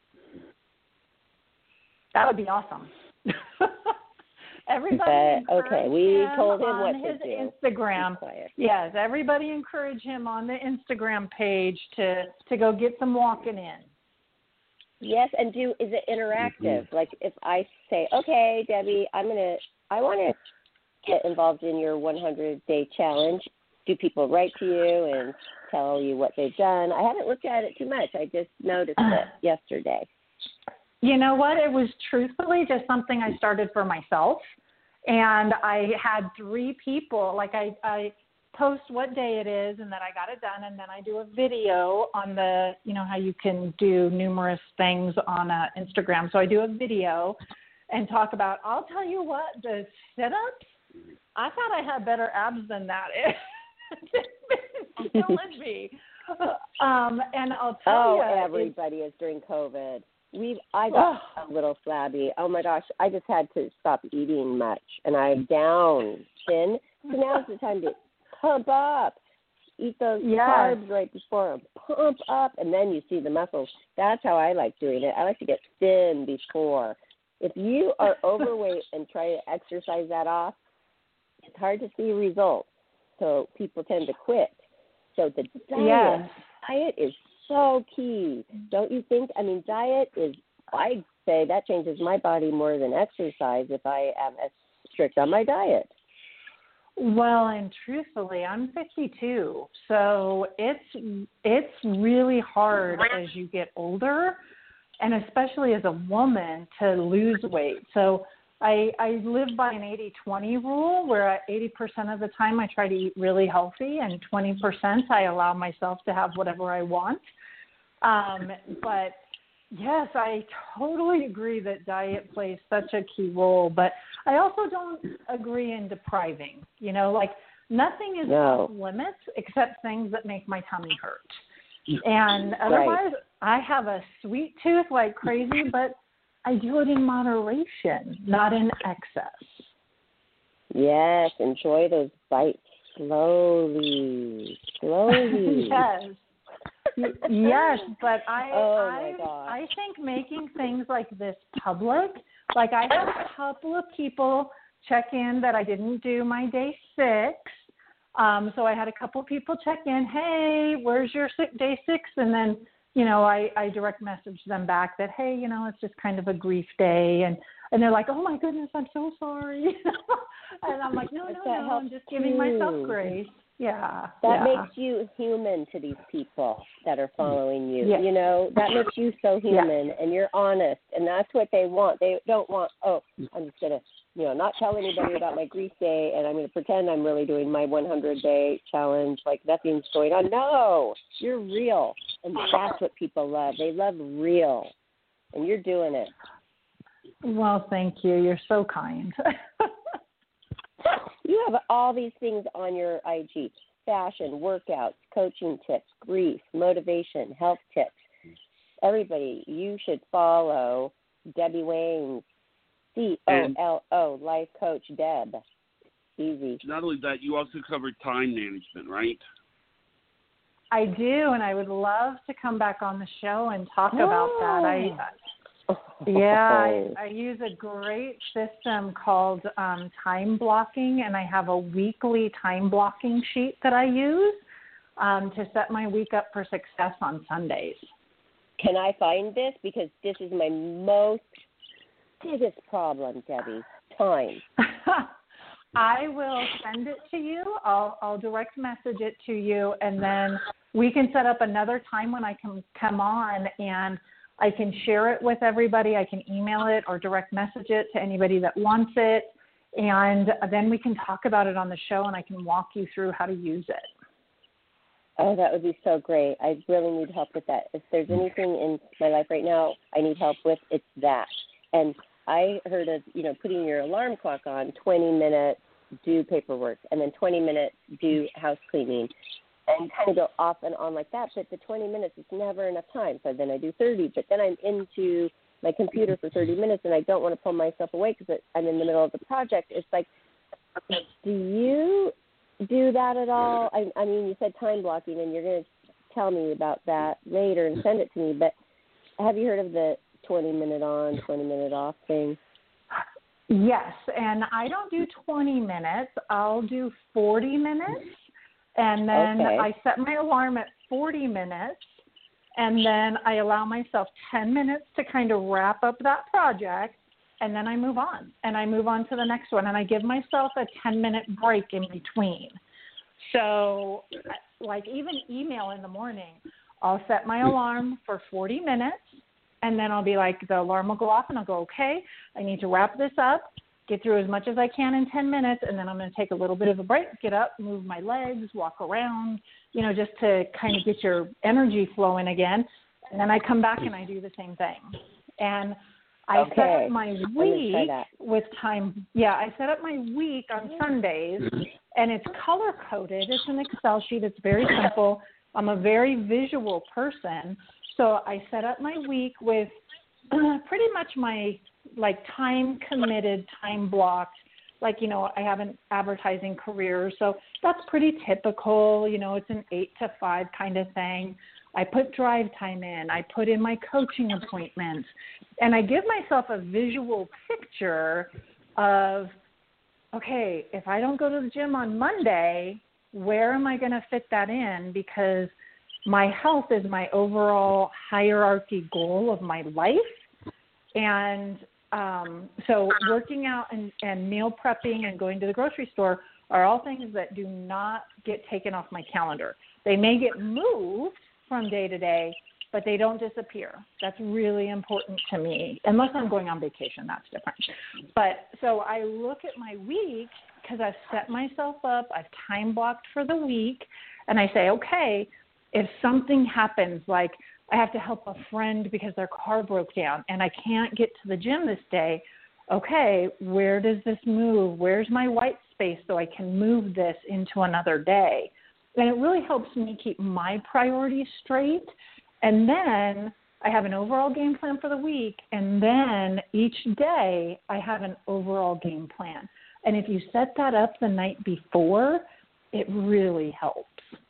that would be awesome. Everybody, But, okay, encourage we him told him on what to his do. Instagram. Be quiet. Yes, everybody encourage him on the Instagram page to to go get some walking in. Yes, and do is it interactive? Mm-hmm. Like if I say, okay, Debbie, I'm gonna, I want to get involved in your one hundred day challenge. Do people write to you and tell you what they've done? I haven't looked at it too much. I just noticed it yesterday. You know what? It was truthfully just something I started for myself. And I had three people, like I, I post what day it is and that I got it done. And then I do a video on the, you know, how you can do numerous things on uh, Instagram. So I do a video and talk about, I'll tell you what, the sit-ups, I thought I had better abs than that. It's been killing me. Um, and I'll tell Oh, you. everybody is during COVID. We, I got a little flabby. Oh my gosh, I just had to stop eating much, and I'm down thin. So now's the time to pump up. Eat those Yes. carbs right before 'em. Pump up, and then you see the muscles. That's how I like doing it. I like to get thin before. If you are overweight and try to exercise that off, it's hard to see results. So people tend to quit. So the diet, Yes. diet is so key, don't you think? I mean, diet is, I say that changes my body more than exercise if I am as strict on my diet. Well, and truthfully, I'm fifty-two, so it's it's really hard as you get older, and especially as a woman, to lose weight. So I, I live by an eighty twenty rule where eighty percent of the time I try to eat really healthy and twenty percent I allow myself to have whatever I want. Um, but yes, I totally agree that diet plays such a key role, but I also don't agree in depriving. You know, like nothing is No. off limits except things that make my tummy hurt. And otherwise, I have a sweet tooth like crazy, but I do it in moderation, not in excess. Yes, enjoy those bites slowly, slowly. Yes. Yes, but I Oh, my I, God. I think making things like this public, like I had a couple of people check in that I didn't do my day six. Um, so I had a couple of people check in, hey, where's your sick day six? And then, you know, I, I direct messaged them back that, hey, you know, it's just kind of a grief day. And, and they're like, oh, my goodness, I'm so sorry. And I'm like, no, no, That no, helps I'm just giving myself too. grace. Yeah. That yeah. makes you human to these people that are following you. Yes. You know, that makes you so human, and you're honest, and that's what they want. They don't want, oh, I'm just going to, you know, not tell anybody about my grief day, and I'm going to pretend I'm really doing my one hundred day challenge like nothing's going on. No, you're real, and that's what people love. They love real, and you're doing it. Well, thank you. You're so kind. You have all these things on your I G: fashion, workouts, coaching tips, grief, motivation, health tips. Everybody, you should follow Debbie Wayne, C O L O, Life Coach Deb. Easy. Not only that, you also cover time management, right? I do, and I would love to come back on the show and talk about that. I Yeah, I, I use a great system called um, time blocking, and I have a weekly time blocking sheet that I use um, to set my week up for success on Sundays. Can I find this? Because this is my most biggest problem, Debbie. Time. I will send it to you. I'll, I'll direct message it to you, and then we can set up another time when I can come on, and I can share it with everybody. I can email it or direct message it to anybody that wants it, and then we can talk about it on the show, and I can walk you through how to use it. Oh, that would be so great. I really need help with that. If there's anything in my life right now I need help with, it's that. And I heard of, you know, putting your alarm clock on, twenty minutes, do paperwork, and then twenty minutes, do house cleaning, and kind of go off and on like that. But the twenty minutes is never enough time. So then I do thirty, but then I'm into my computer for thirty minutes, and I don't want to pull myself away because I'm in the middle of the project. It's like, do you do that at all? I, I mean, you said time blocking, and you're going to tell me about that later and send it to me, but have you heard of the twenty minute on, twenty minute off thing? Yes, and I don't do twenty minutes. I'll do forty minutes, and then okay. I set my alarm at forty minutes, and then I allow myself ten minutes to kind of wrap up that project, and then I move on, and I move on to the next one, and I give myself a ten-minute break in between. So, like even email in the morning, I'll set my alarm for forty minutes, and then I'll be like, the alarm will go off, and I'll go, okay, I need to wrap this up, get through as much as I can in ten minutes, and then I'm going to take a little bit of a break, get up, move my legs, walk around, you know, just to kind of get your energy flowing again. And then I come back and I do the same thing. And I okay. set up my week with time. Yeah, I set up my week on Sundays, and it's color-coded. It's an Excel sheet. It's very simple. I'm a very visual person, so I set up my week with uh, pretty much my, like, time-committed, time-blocked. Like, you know, I have an advertising career, so that's pretty typical. You know, it's an eight to five kind of thing. I put drive time in. I put in my coaching appointments. And I give myself a visual picture of, okay, if I don't go to the gym on Monday, where am I going to fit that in? Because my health is my overall hierarchy goal of my life. And um, so working out and, and meal prepping and going to the grocery store are all things that do not get taken off my calendar. They may get moved from day to day, but they don't disappear. That's really important to me, unless I'm going on vacation. That's different. But so I look at my week because I've set myself up, I've time blocked for the week, and I say, okay, if something happens, like I have to help a friend because their car broke down and I can't get to the gym this day, okay, where does this move? Where's my white space so I can move this into another day? And it really helps me keep my priorities straight. And then I have an overall game plan for the week. And then each day I have an overall game plan. And if you set that up the night before, it really helps.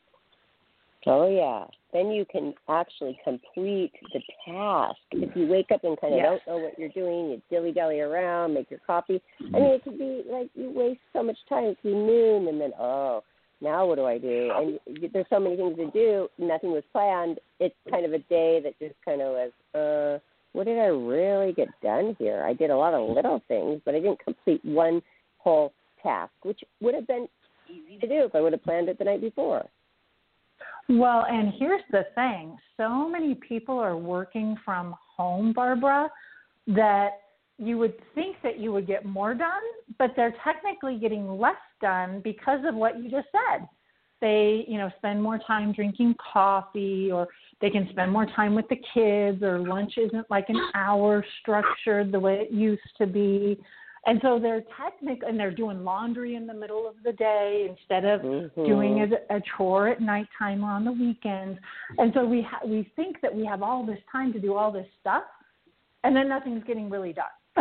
Oh, yeah. Then you can actually complete the task. If you wake up and kind of yes. don't know what you're doing, you dilly-dally around, make your coffee. I mean, it could be like you waste so much time. It could be noon, and then, oh, now what do I do? And there's so many things to do. Nothing was planned. It's kind of a day that just kind of was, uh, what did I really get done here? I did a lot of little things, but I didn't complete one whole task, which would have been easy to do if I would have planned it the night before. Well, and here's the thing. So many people are working from home, Barbara, that you would think that you would get more done, but they're technically getting less done because of what you just said. They, you know, spend more time drinking coffee, or they can spend more time with the kids, or lunch isn't like an hour structured the way it used to be. And so they're technical, and they're doing laundry in the middle of the day instead of mm-hmm. doing a, a chore at nighttime or on the weekends. And so we ha- we think that we have all this time to do all this stuff, and then nothing's getting really done.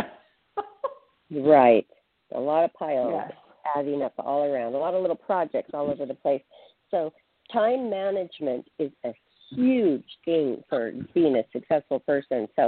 Right. A lot of piles yes. adding up all around, a lot of little projects all over the place. So time management is a huge thing for being a successful person. So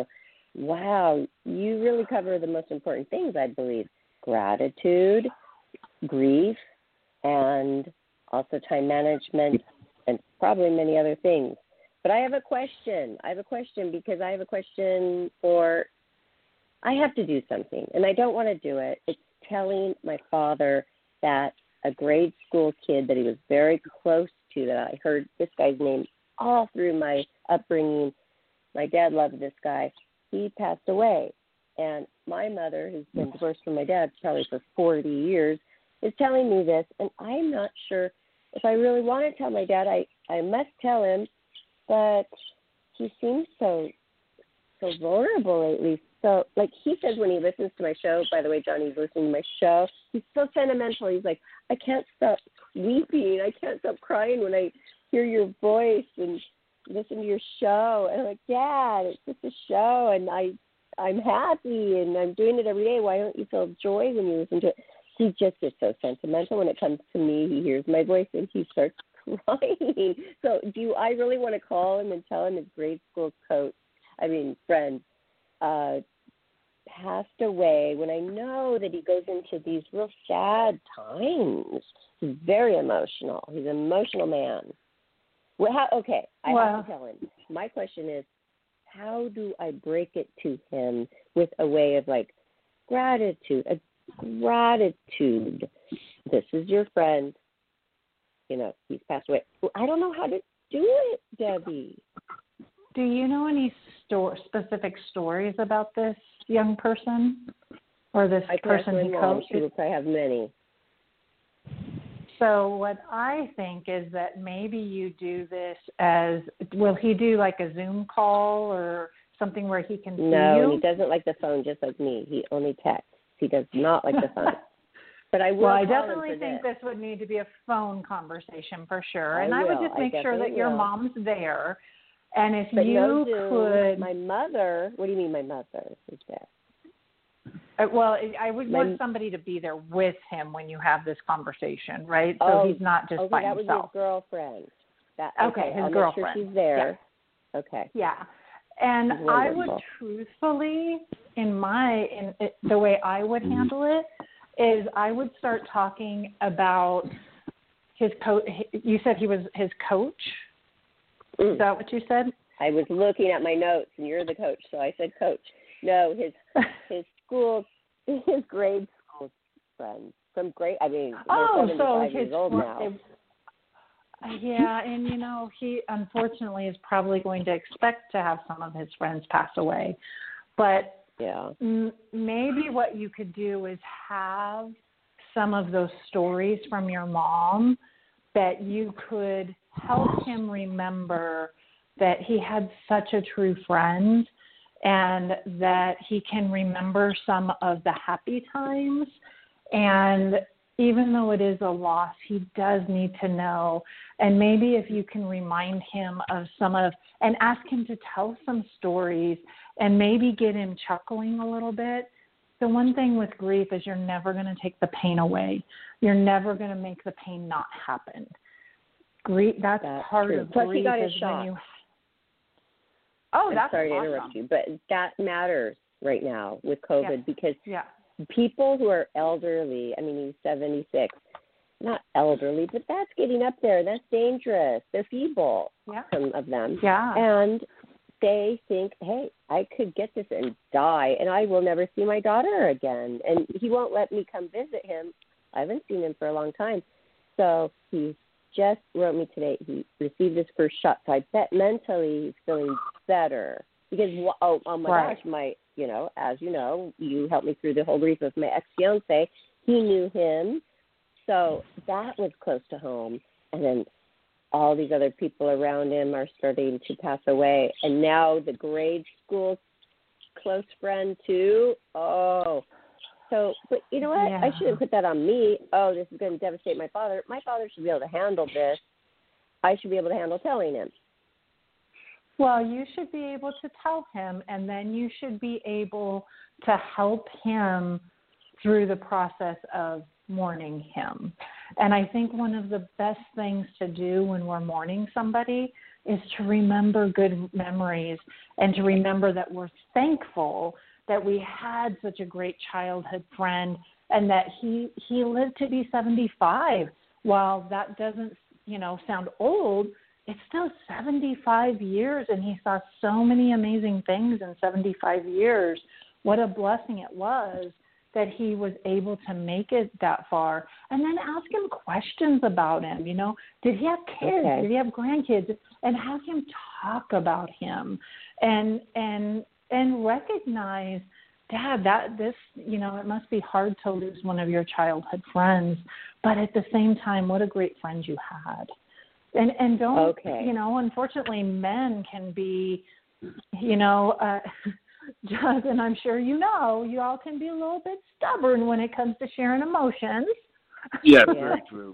Wow, you really cover the most important things, I believe. Gratitude, grief, and also time management, and probably many other things. But I have a question. I have a question because I have a question for, I have to do something, and I don't want to do it. It's telling my father that a grade school kid that he was very close to, that I heard this guy's name all through my upbringing. My dad loved this guy. He passed away. And my mother, who's been divorced from my dad probably for forty years, is telling me this. And I'm not sure if I really want to tell my dad. I, I must tell him, but he seems so so vulnerable lately. So, like he says when he listens to my show, by the way, Johnny's listening to my show, he's so sentimental. He's like, I can't stop weeping. I can't stop crying when I hear your voice and listen to your show. And I'm like, Dad, it's just a show, and I, I'm happy, and I'm doing it every day. Why don't you feel joy when you listen to it? He just gets so sentimental when it comes to me. He hears my voice, and he starts crying. So do I really want to call him and tell him his grade school coach, I mean, friend, uh, passed away when I know that he goes into these real sad times? He's very emotional. He's an emotional man. Well, how, okay, I wow. have to tell him. My question is, how do I break it to him with a way of like gratitude, a gratitude? This is your friend. You know, he's passed away. I don't know how to do it, Debbie. Do you know any sto- specific stories about this young person or this I person he coached? She will probably have many. So what I think is that maybe you do this as, will he do like a Zoom call or something where he can see no, you? No, he doesn't like the phone just like me. He only texts. He does not like the phone. But I will. Well, I call definitely him for think this. this would need to be a phone conversation for sure. I and I would will. just make I sure that your will. mom's there. And if but you no Zoom, could. My mother, what do you mean my mother is there? Uh, well, I would My, want somebody to be there with him when you have this conversation, right? So oh, he's not just okay, by that himself. was his girlfriend. That, okay, okay, his I'll girlfriend. Make sure she's there. Yeah. Okay. Yeah. And I would truthfully, in my, in it, the way I would handle it, is I would start talking about his coach. You said he was his coach? Mm. Is that what you said? I was looking at my notes, and you're the coach, so I said coach. No, his his school, his grade school friends from grade. I mean, oh, they're so seventy-five his years old now. They, yeah, and you know, he unfortunately is probably going to expect to have some of his friends pass away, but yeah, m- maybe what you could do is have some of those stories from your mom that you could help him remember that he had such a true friend and that he can remember some of the happy times. And even though it is a loss, he does need to know. And maybe if you can remind him of some of, and ask him to tell some stories and maybe get him chuckling a little bit. The one thing with grief is you're never going to take the pain away. You're never going to make the pain not happen. Grief, that's, that's part true. of Plus grief. He got his is shot. when you, oh, I'm that's sorry awesome. to interrupt you, but that matters right now with COVID yeah. because yeah. people who are elderly, I mean, he's seventy-six, not elderly, but that's getting up there. That's dangerous. They're feeble, yeah. some of them. Yeah. And they think, hey, I could get this and die, and I will never see my daughter again. And he won't let me come visit him. I haven't seen him for a long time. So he just wrote me today. He received his first shot. So I bet mentally he's feeling better. Because, oh, oh my right. gosh, my, you know, as you know, you helped me through the whole grief with my ex-fiance. He knew him. So that was close to home. And then all these other people around him are starting to pass away. And now the grade school close friend, too. Oh. So, but you know what? Yeah. I shouldn't put that on me. Oh, this is going to devastate my father. My father should be able to handle this. I should be able to handle telling him. Well, you should be able to tell him, and then you should be able to help him through the process of mourning him. And I think one of the best things to do when we're mourning somebody is to remember good memories and to remember that we're thankful that we had such a great childhood friend and that he he lived to be seventy-five. While that doesn't, you know, sound old, it's still seventy-five years, and he saw so many amazing things in seventy-five years. What a blessing it was that he was able to make it that far. And then ask him questions about him, you know. Did he have kids? Okay. Did he have grandkids? And have him talk about him and and and recognize, Dad, that this, you know, it must be hard to lose one of your childhood friends, but at the same time, what a great friend you had. And and don't, Okay. you know, unfortunately, men can be, you know, uh, just, and I'm sure you know, you all can be a little bit stubborn when it comes to sharing emotions. Yes, Yeah. very true.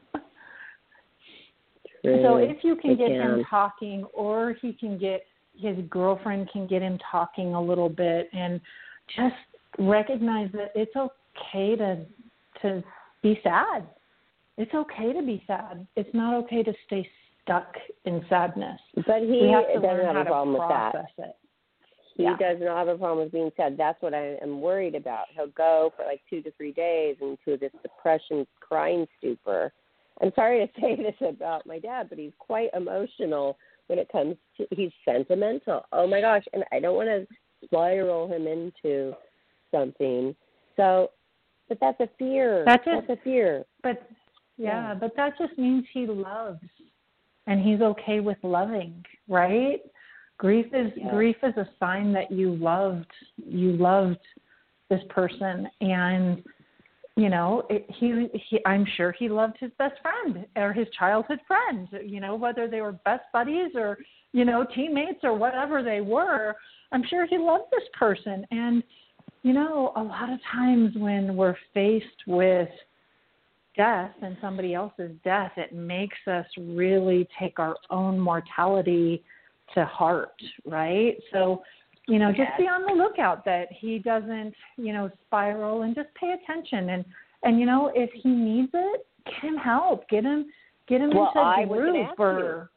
True. So if you can I get can. him talking, or he can get, his girlfriend can get him talking a little bit, and just recognize that it's okay to to be sad. It's okay to be sad. It's not okay to stay stuck in sadness. But he we have to doesn't learn have how a problem to with that. process it. He Yeah. does not have a problem with being sad. That's what I am worried about. He'll go for like two to three days into this depression, crying stupor. I'm sorry to say this about my dad, but he's quite emotional when it comes to, he's sentimental. Oh my gosh. And I don't want to spiral him into something. So, but that's a fear. That's That's, it. a fear. But yeah, Yeah. but that just means he loves, and he's okay with loving, right? Grief is Yeah. grief is a sign that you loved you loved this person, and you know it, he, he I'm sure he loved his best friend or his childhood friend. You know, whether they were best buddies or, you know, teammates or whatever they were. I'm sure he loved this person, and you know, a lot of times when we're faced with death and somebody else's death, it makes us really take our own mortality to heart, right? So, you know, just Yes. be on the lookout that he doesn't, you know, spiral, and just pay attention. And, and you know, if he needs it, get him help. Get him, get him Well, I into was gonna group ask or.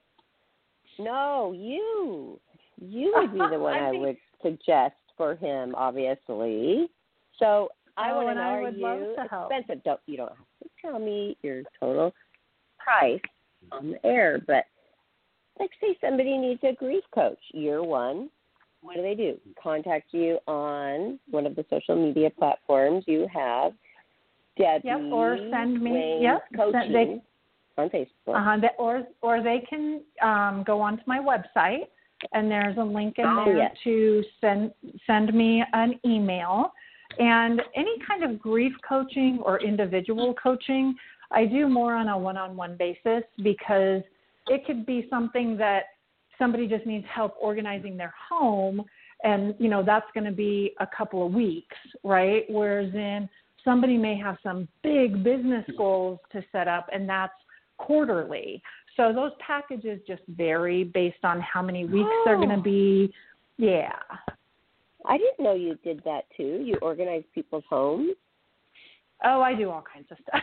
No, you. You would be the one I I, think- would suggest for him, obviously. So I Oh, want to and know, I are would you love to help. expensive? Don't, you don't have to tell me your total price on the air, but like say somebody needs a grief coach, year one, what do they do? Contact you on one of the social media platforms you have, Debbie Yep, or send me. Wayne's Yep, Coaching send- they- on Facebook. Uh-huh, that, or or they can um, go onto my website, and there's a link in Oh, there yes. to send send me an email. And any kind of grief coaching or individual coaching, I do more on a one-on-one basis, because it could be something that somebody just needs help organizing their home, and you know that's going to be a couple of weeks, right? Whereas in somebody may have some big business goals to set up, and that's quarterly. So those packages just vary based on how many weeks they're going to Oh. be. Yeah. I didn't know you did that too. You organize people's homes. Oh, I do all kinds of stuff.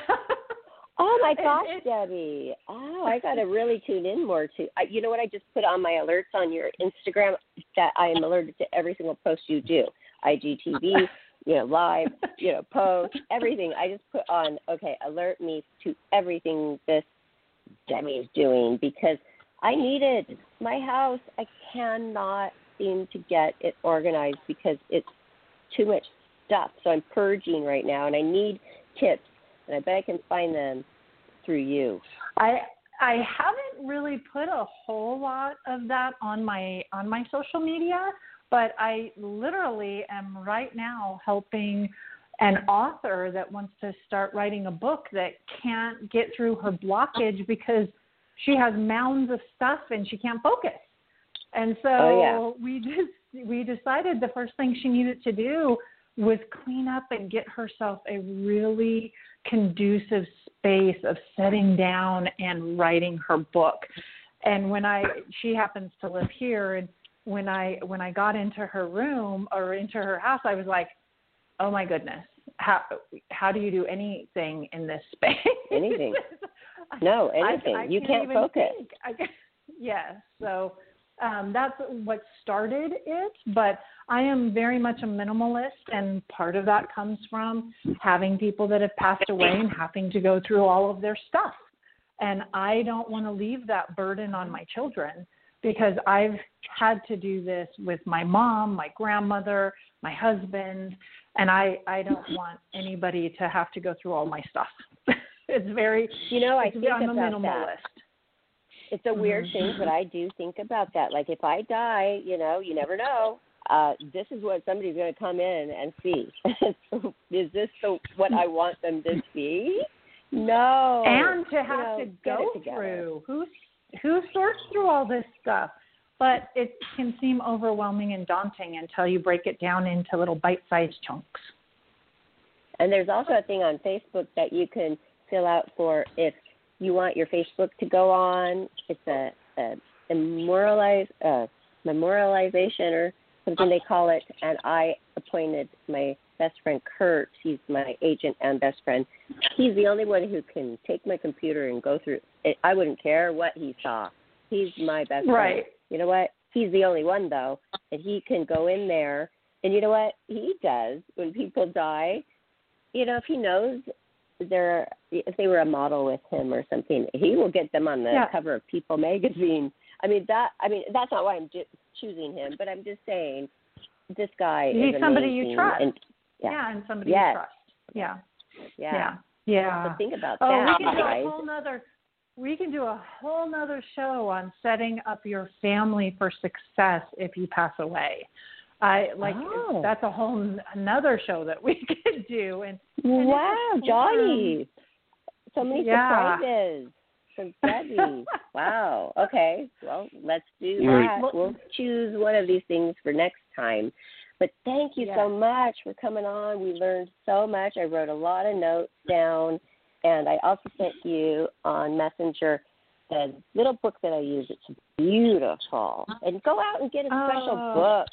Oh my It- gosh, it- Debbie! Oh, I got to really tune in more to. I, you know what? I just put on my alerts on your Instagram that I am alerted to every single post you do. I G T V, you know, live, you know, post, everything. I just put on. Okay, alert me to everything this Debbie's doing, because I need it. My house, I cannot seem to get it organized because it's too much stuff. So I'm purging right now, and I need tips, and I bet I can find them through you. I I haven't really put a whole lot of that on my on my social media, but I literally am right now helping an author that wants to start writing a book that can't get through her blockage because she has mounds of stuff and she can't focus. And so Oh, yeah. we just we decided the first thing she needed to do was clean up and get herself a really conducive space of sitting down and writing her book. And when I she happens to live here, and when I when I got into her room or into her house, I was like, oh my goodness, how how do you do anything in this space? Anything. No, I- anything. I You can't can't even focus. think. I, yes. So um, that's what started it. But I am very much a minimalist, and part of that comes from having people that have passed away and having to go through all of their stuff. And I don't want to leave that burden on my children, because I've had to do this with my mom, my grandmother, my husband, and I, I don't want anybody to have to go through all my stuff. It's very, you know, I think I'm a about minimalist. that. It's a weird mm-hmm. thing, but I do think about that. Like, if I die, you know, you never know. Uh, this is what somebody's going to come in and see. Is this the, what I want them to see? No. And to have you know, to get go it together. through. Who, who sorts through all this stuff? But it can seem overwhelming and daunting until you break it down into little bite-sized chunks. And there's also a thing on Facebook that you can fill out for if you want your Facebook to go on. It's a, a memorialize, uh, memorialization or something they call it. And I appointed my best friend Kurt. He's my agent and best friend. He's the only one who can take my computer and go through it. I wouldn't care what he saw. He's my best right. friend. You know what? He's the only one, though, and he can go in there. And you know what he does when people die? You know, if he knows they're, if they were a model with him or something, he will get them on the yeah. cover of People magazine. I mean, that. I mean, that's not why I'm ju- choosing him, but I'm just saying this guy He's is somebody amazing. you trust. And, yeah. yeah, and somebody yes. you trust. Yeah. Yeah. Yeah. Yeah. So think about oh, that, we can guys. do a whole nother. We can do a whole nother show on setting up your family for success if you pass away. I like oh. that's a whole another show that we could do. And, and wow, Johnny, so many yeah. surprises from Debbie. Wow. Okay. Well, let's do Right. that. We'll choose one of these things for next time. But thank you yes. so much for coming on. We learned so much. I wrote a lot of notes down. And I also sent you on Messenger the little book that I use. It's beautiful. And go out and get a special oh. book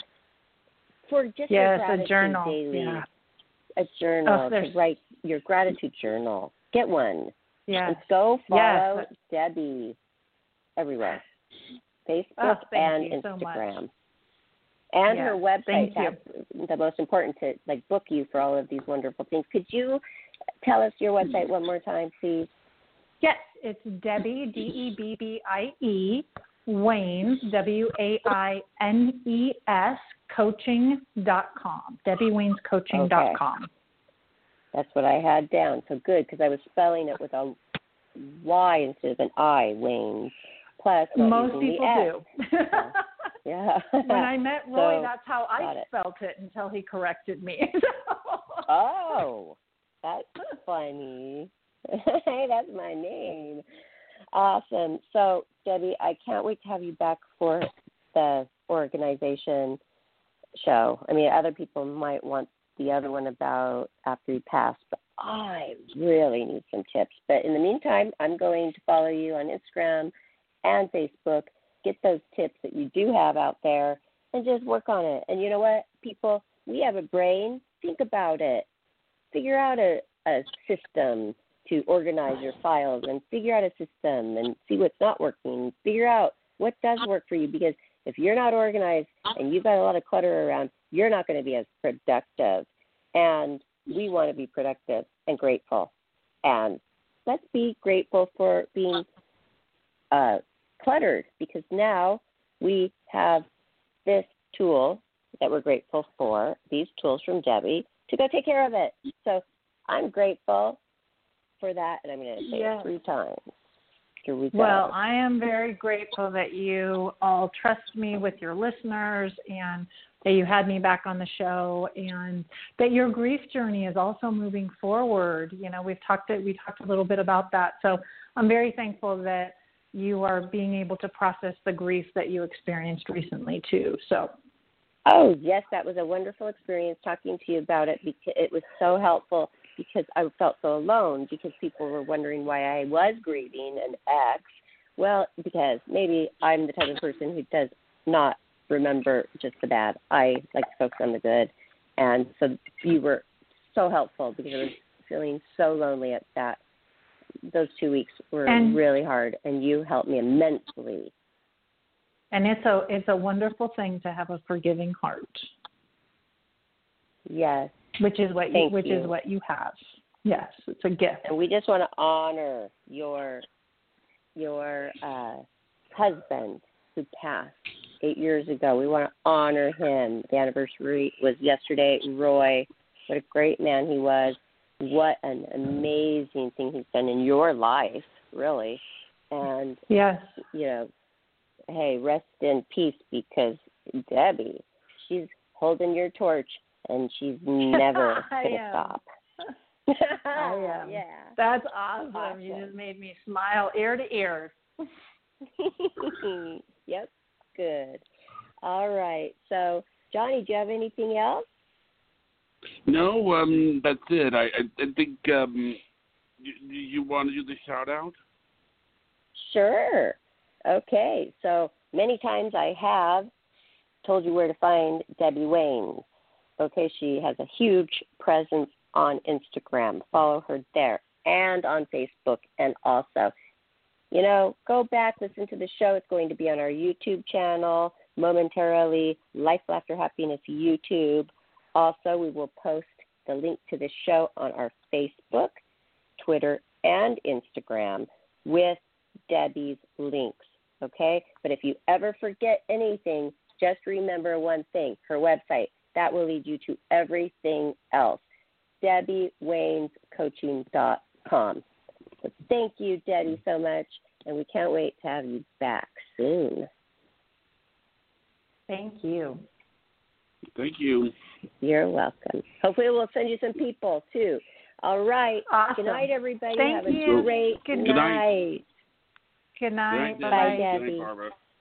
for just yes, your gratitude a journal. daily. Yeah. A journal oh, to write your gratitude journal. Get one. Yes. And go follow yes. Debbie everywhere. Facebook oh, and you Instagram. So and yes, her website. Thank you. That's the most important to like book you for all of these wonderful things. Could you tell us your website one more time, please? Yes, it's Debbie, D E B B I E, Waynes, W A I N E S, coaching dot com. Debbie Waynes Coaching dot com. Okay. That's what I had down. So good, because I was spelling it with a Y instead of an I, Waynes. Plus, most people do. Yeah. When I met Roy, so, that's how I it. spelt it until he corrected me. Oh, that's funny. Hey, that's my name. Awesome. So, Debbie, I can't wait to have you back for the organization show. I mean, other people might want the other one about after you pass, but I really need some tips. But in the meantime, I'm going to follow you on Instagram and Facebook. Get those tips that you do have out there and just work on it. And you know what, people, we have a brain. Think about it. Figure out a, a system to organize your files and figure out a system and see what's not working. Figure out what does work for you, because if you're not organized and you've got a lot of clutter around, you're not going to be as productive. And we want to be productive and grateful. And let's be grateful for being uh, cluttered, because now we have this tool that we're grateful for, these tools from Debbie, to go take care of it. So I'm grateful for that, and I'm going to say yes. it three times. Here we go. Well, I am very grateful that you all trust me with your listeners, and that you had me back on the show, and that your grief journey is also moving forward. You know, we've talked we talked a little bit about that. So I'm very thankful that you are being able to process the grief that you experienced recently too. So. Oh, yes, that was a wonderful experience talking to you about it, because it was so helpful, because I felt so alone, because people were wondering why I was grieving an ex. Well, because maybe I'm the type of person who does not remember just the bad. I like to focus on the good. And so you were so helpful, because I was feeling so lonely at that. Those two weeks were and, really hard, and you helped me immensely And it's a it's a wonderful thing to have a forgiving heart. Yes. Which is what you Thank which you. is what you have. Yes, it's a gift. And we just want to honor your your uh, husband who passed eight years ago. We want to honor him. The anniversary was yesterday. Roy, what a great man he was. What an amazing thing he's done in your life, really. And, yes. you know, hey, rest in peace, because Debbie, she's holding your torch, and she's never going to stop. I am. Yeah. That's awesome. awesome. You just made me smile ear to ear. Yep. Good. All right. So, Johnny, do you have anything else? No, um, that's it. I, I, I think um, you, you want to do the shout out? Sure. Okay. So many times I have told you where to find Debbie Wayne. Okay. She has a huge presence on Instagram. Follow her there, and on Facebook. And also, you know, go back, listen to the show. It's going to be on our YouTube channel momentarily, Life, Laughter, Happiness YouTube. Also, we will post the link to the show on our Facebook, Twitter, and Instagram with Debbie's links, okay? But if you ever forget anything, just remember one thing, her website. That will lead you to everything else, Debbie Waynes Coaching dot com. So thank you, Debbie, so much, and we can't wait to have you back soon. Thank you. Thank you. You're welcome. Hopefully we'll send you some people, too. All right. Awesome. Good night, everybody. Thank have a you. great Good night. night. Good night. Good night, Bye, Debbie. Debbie. Good night, Barbara.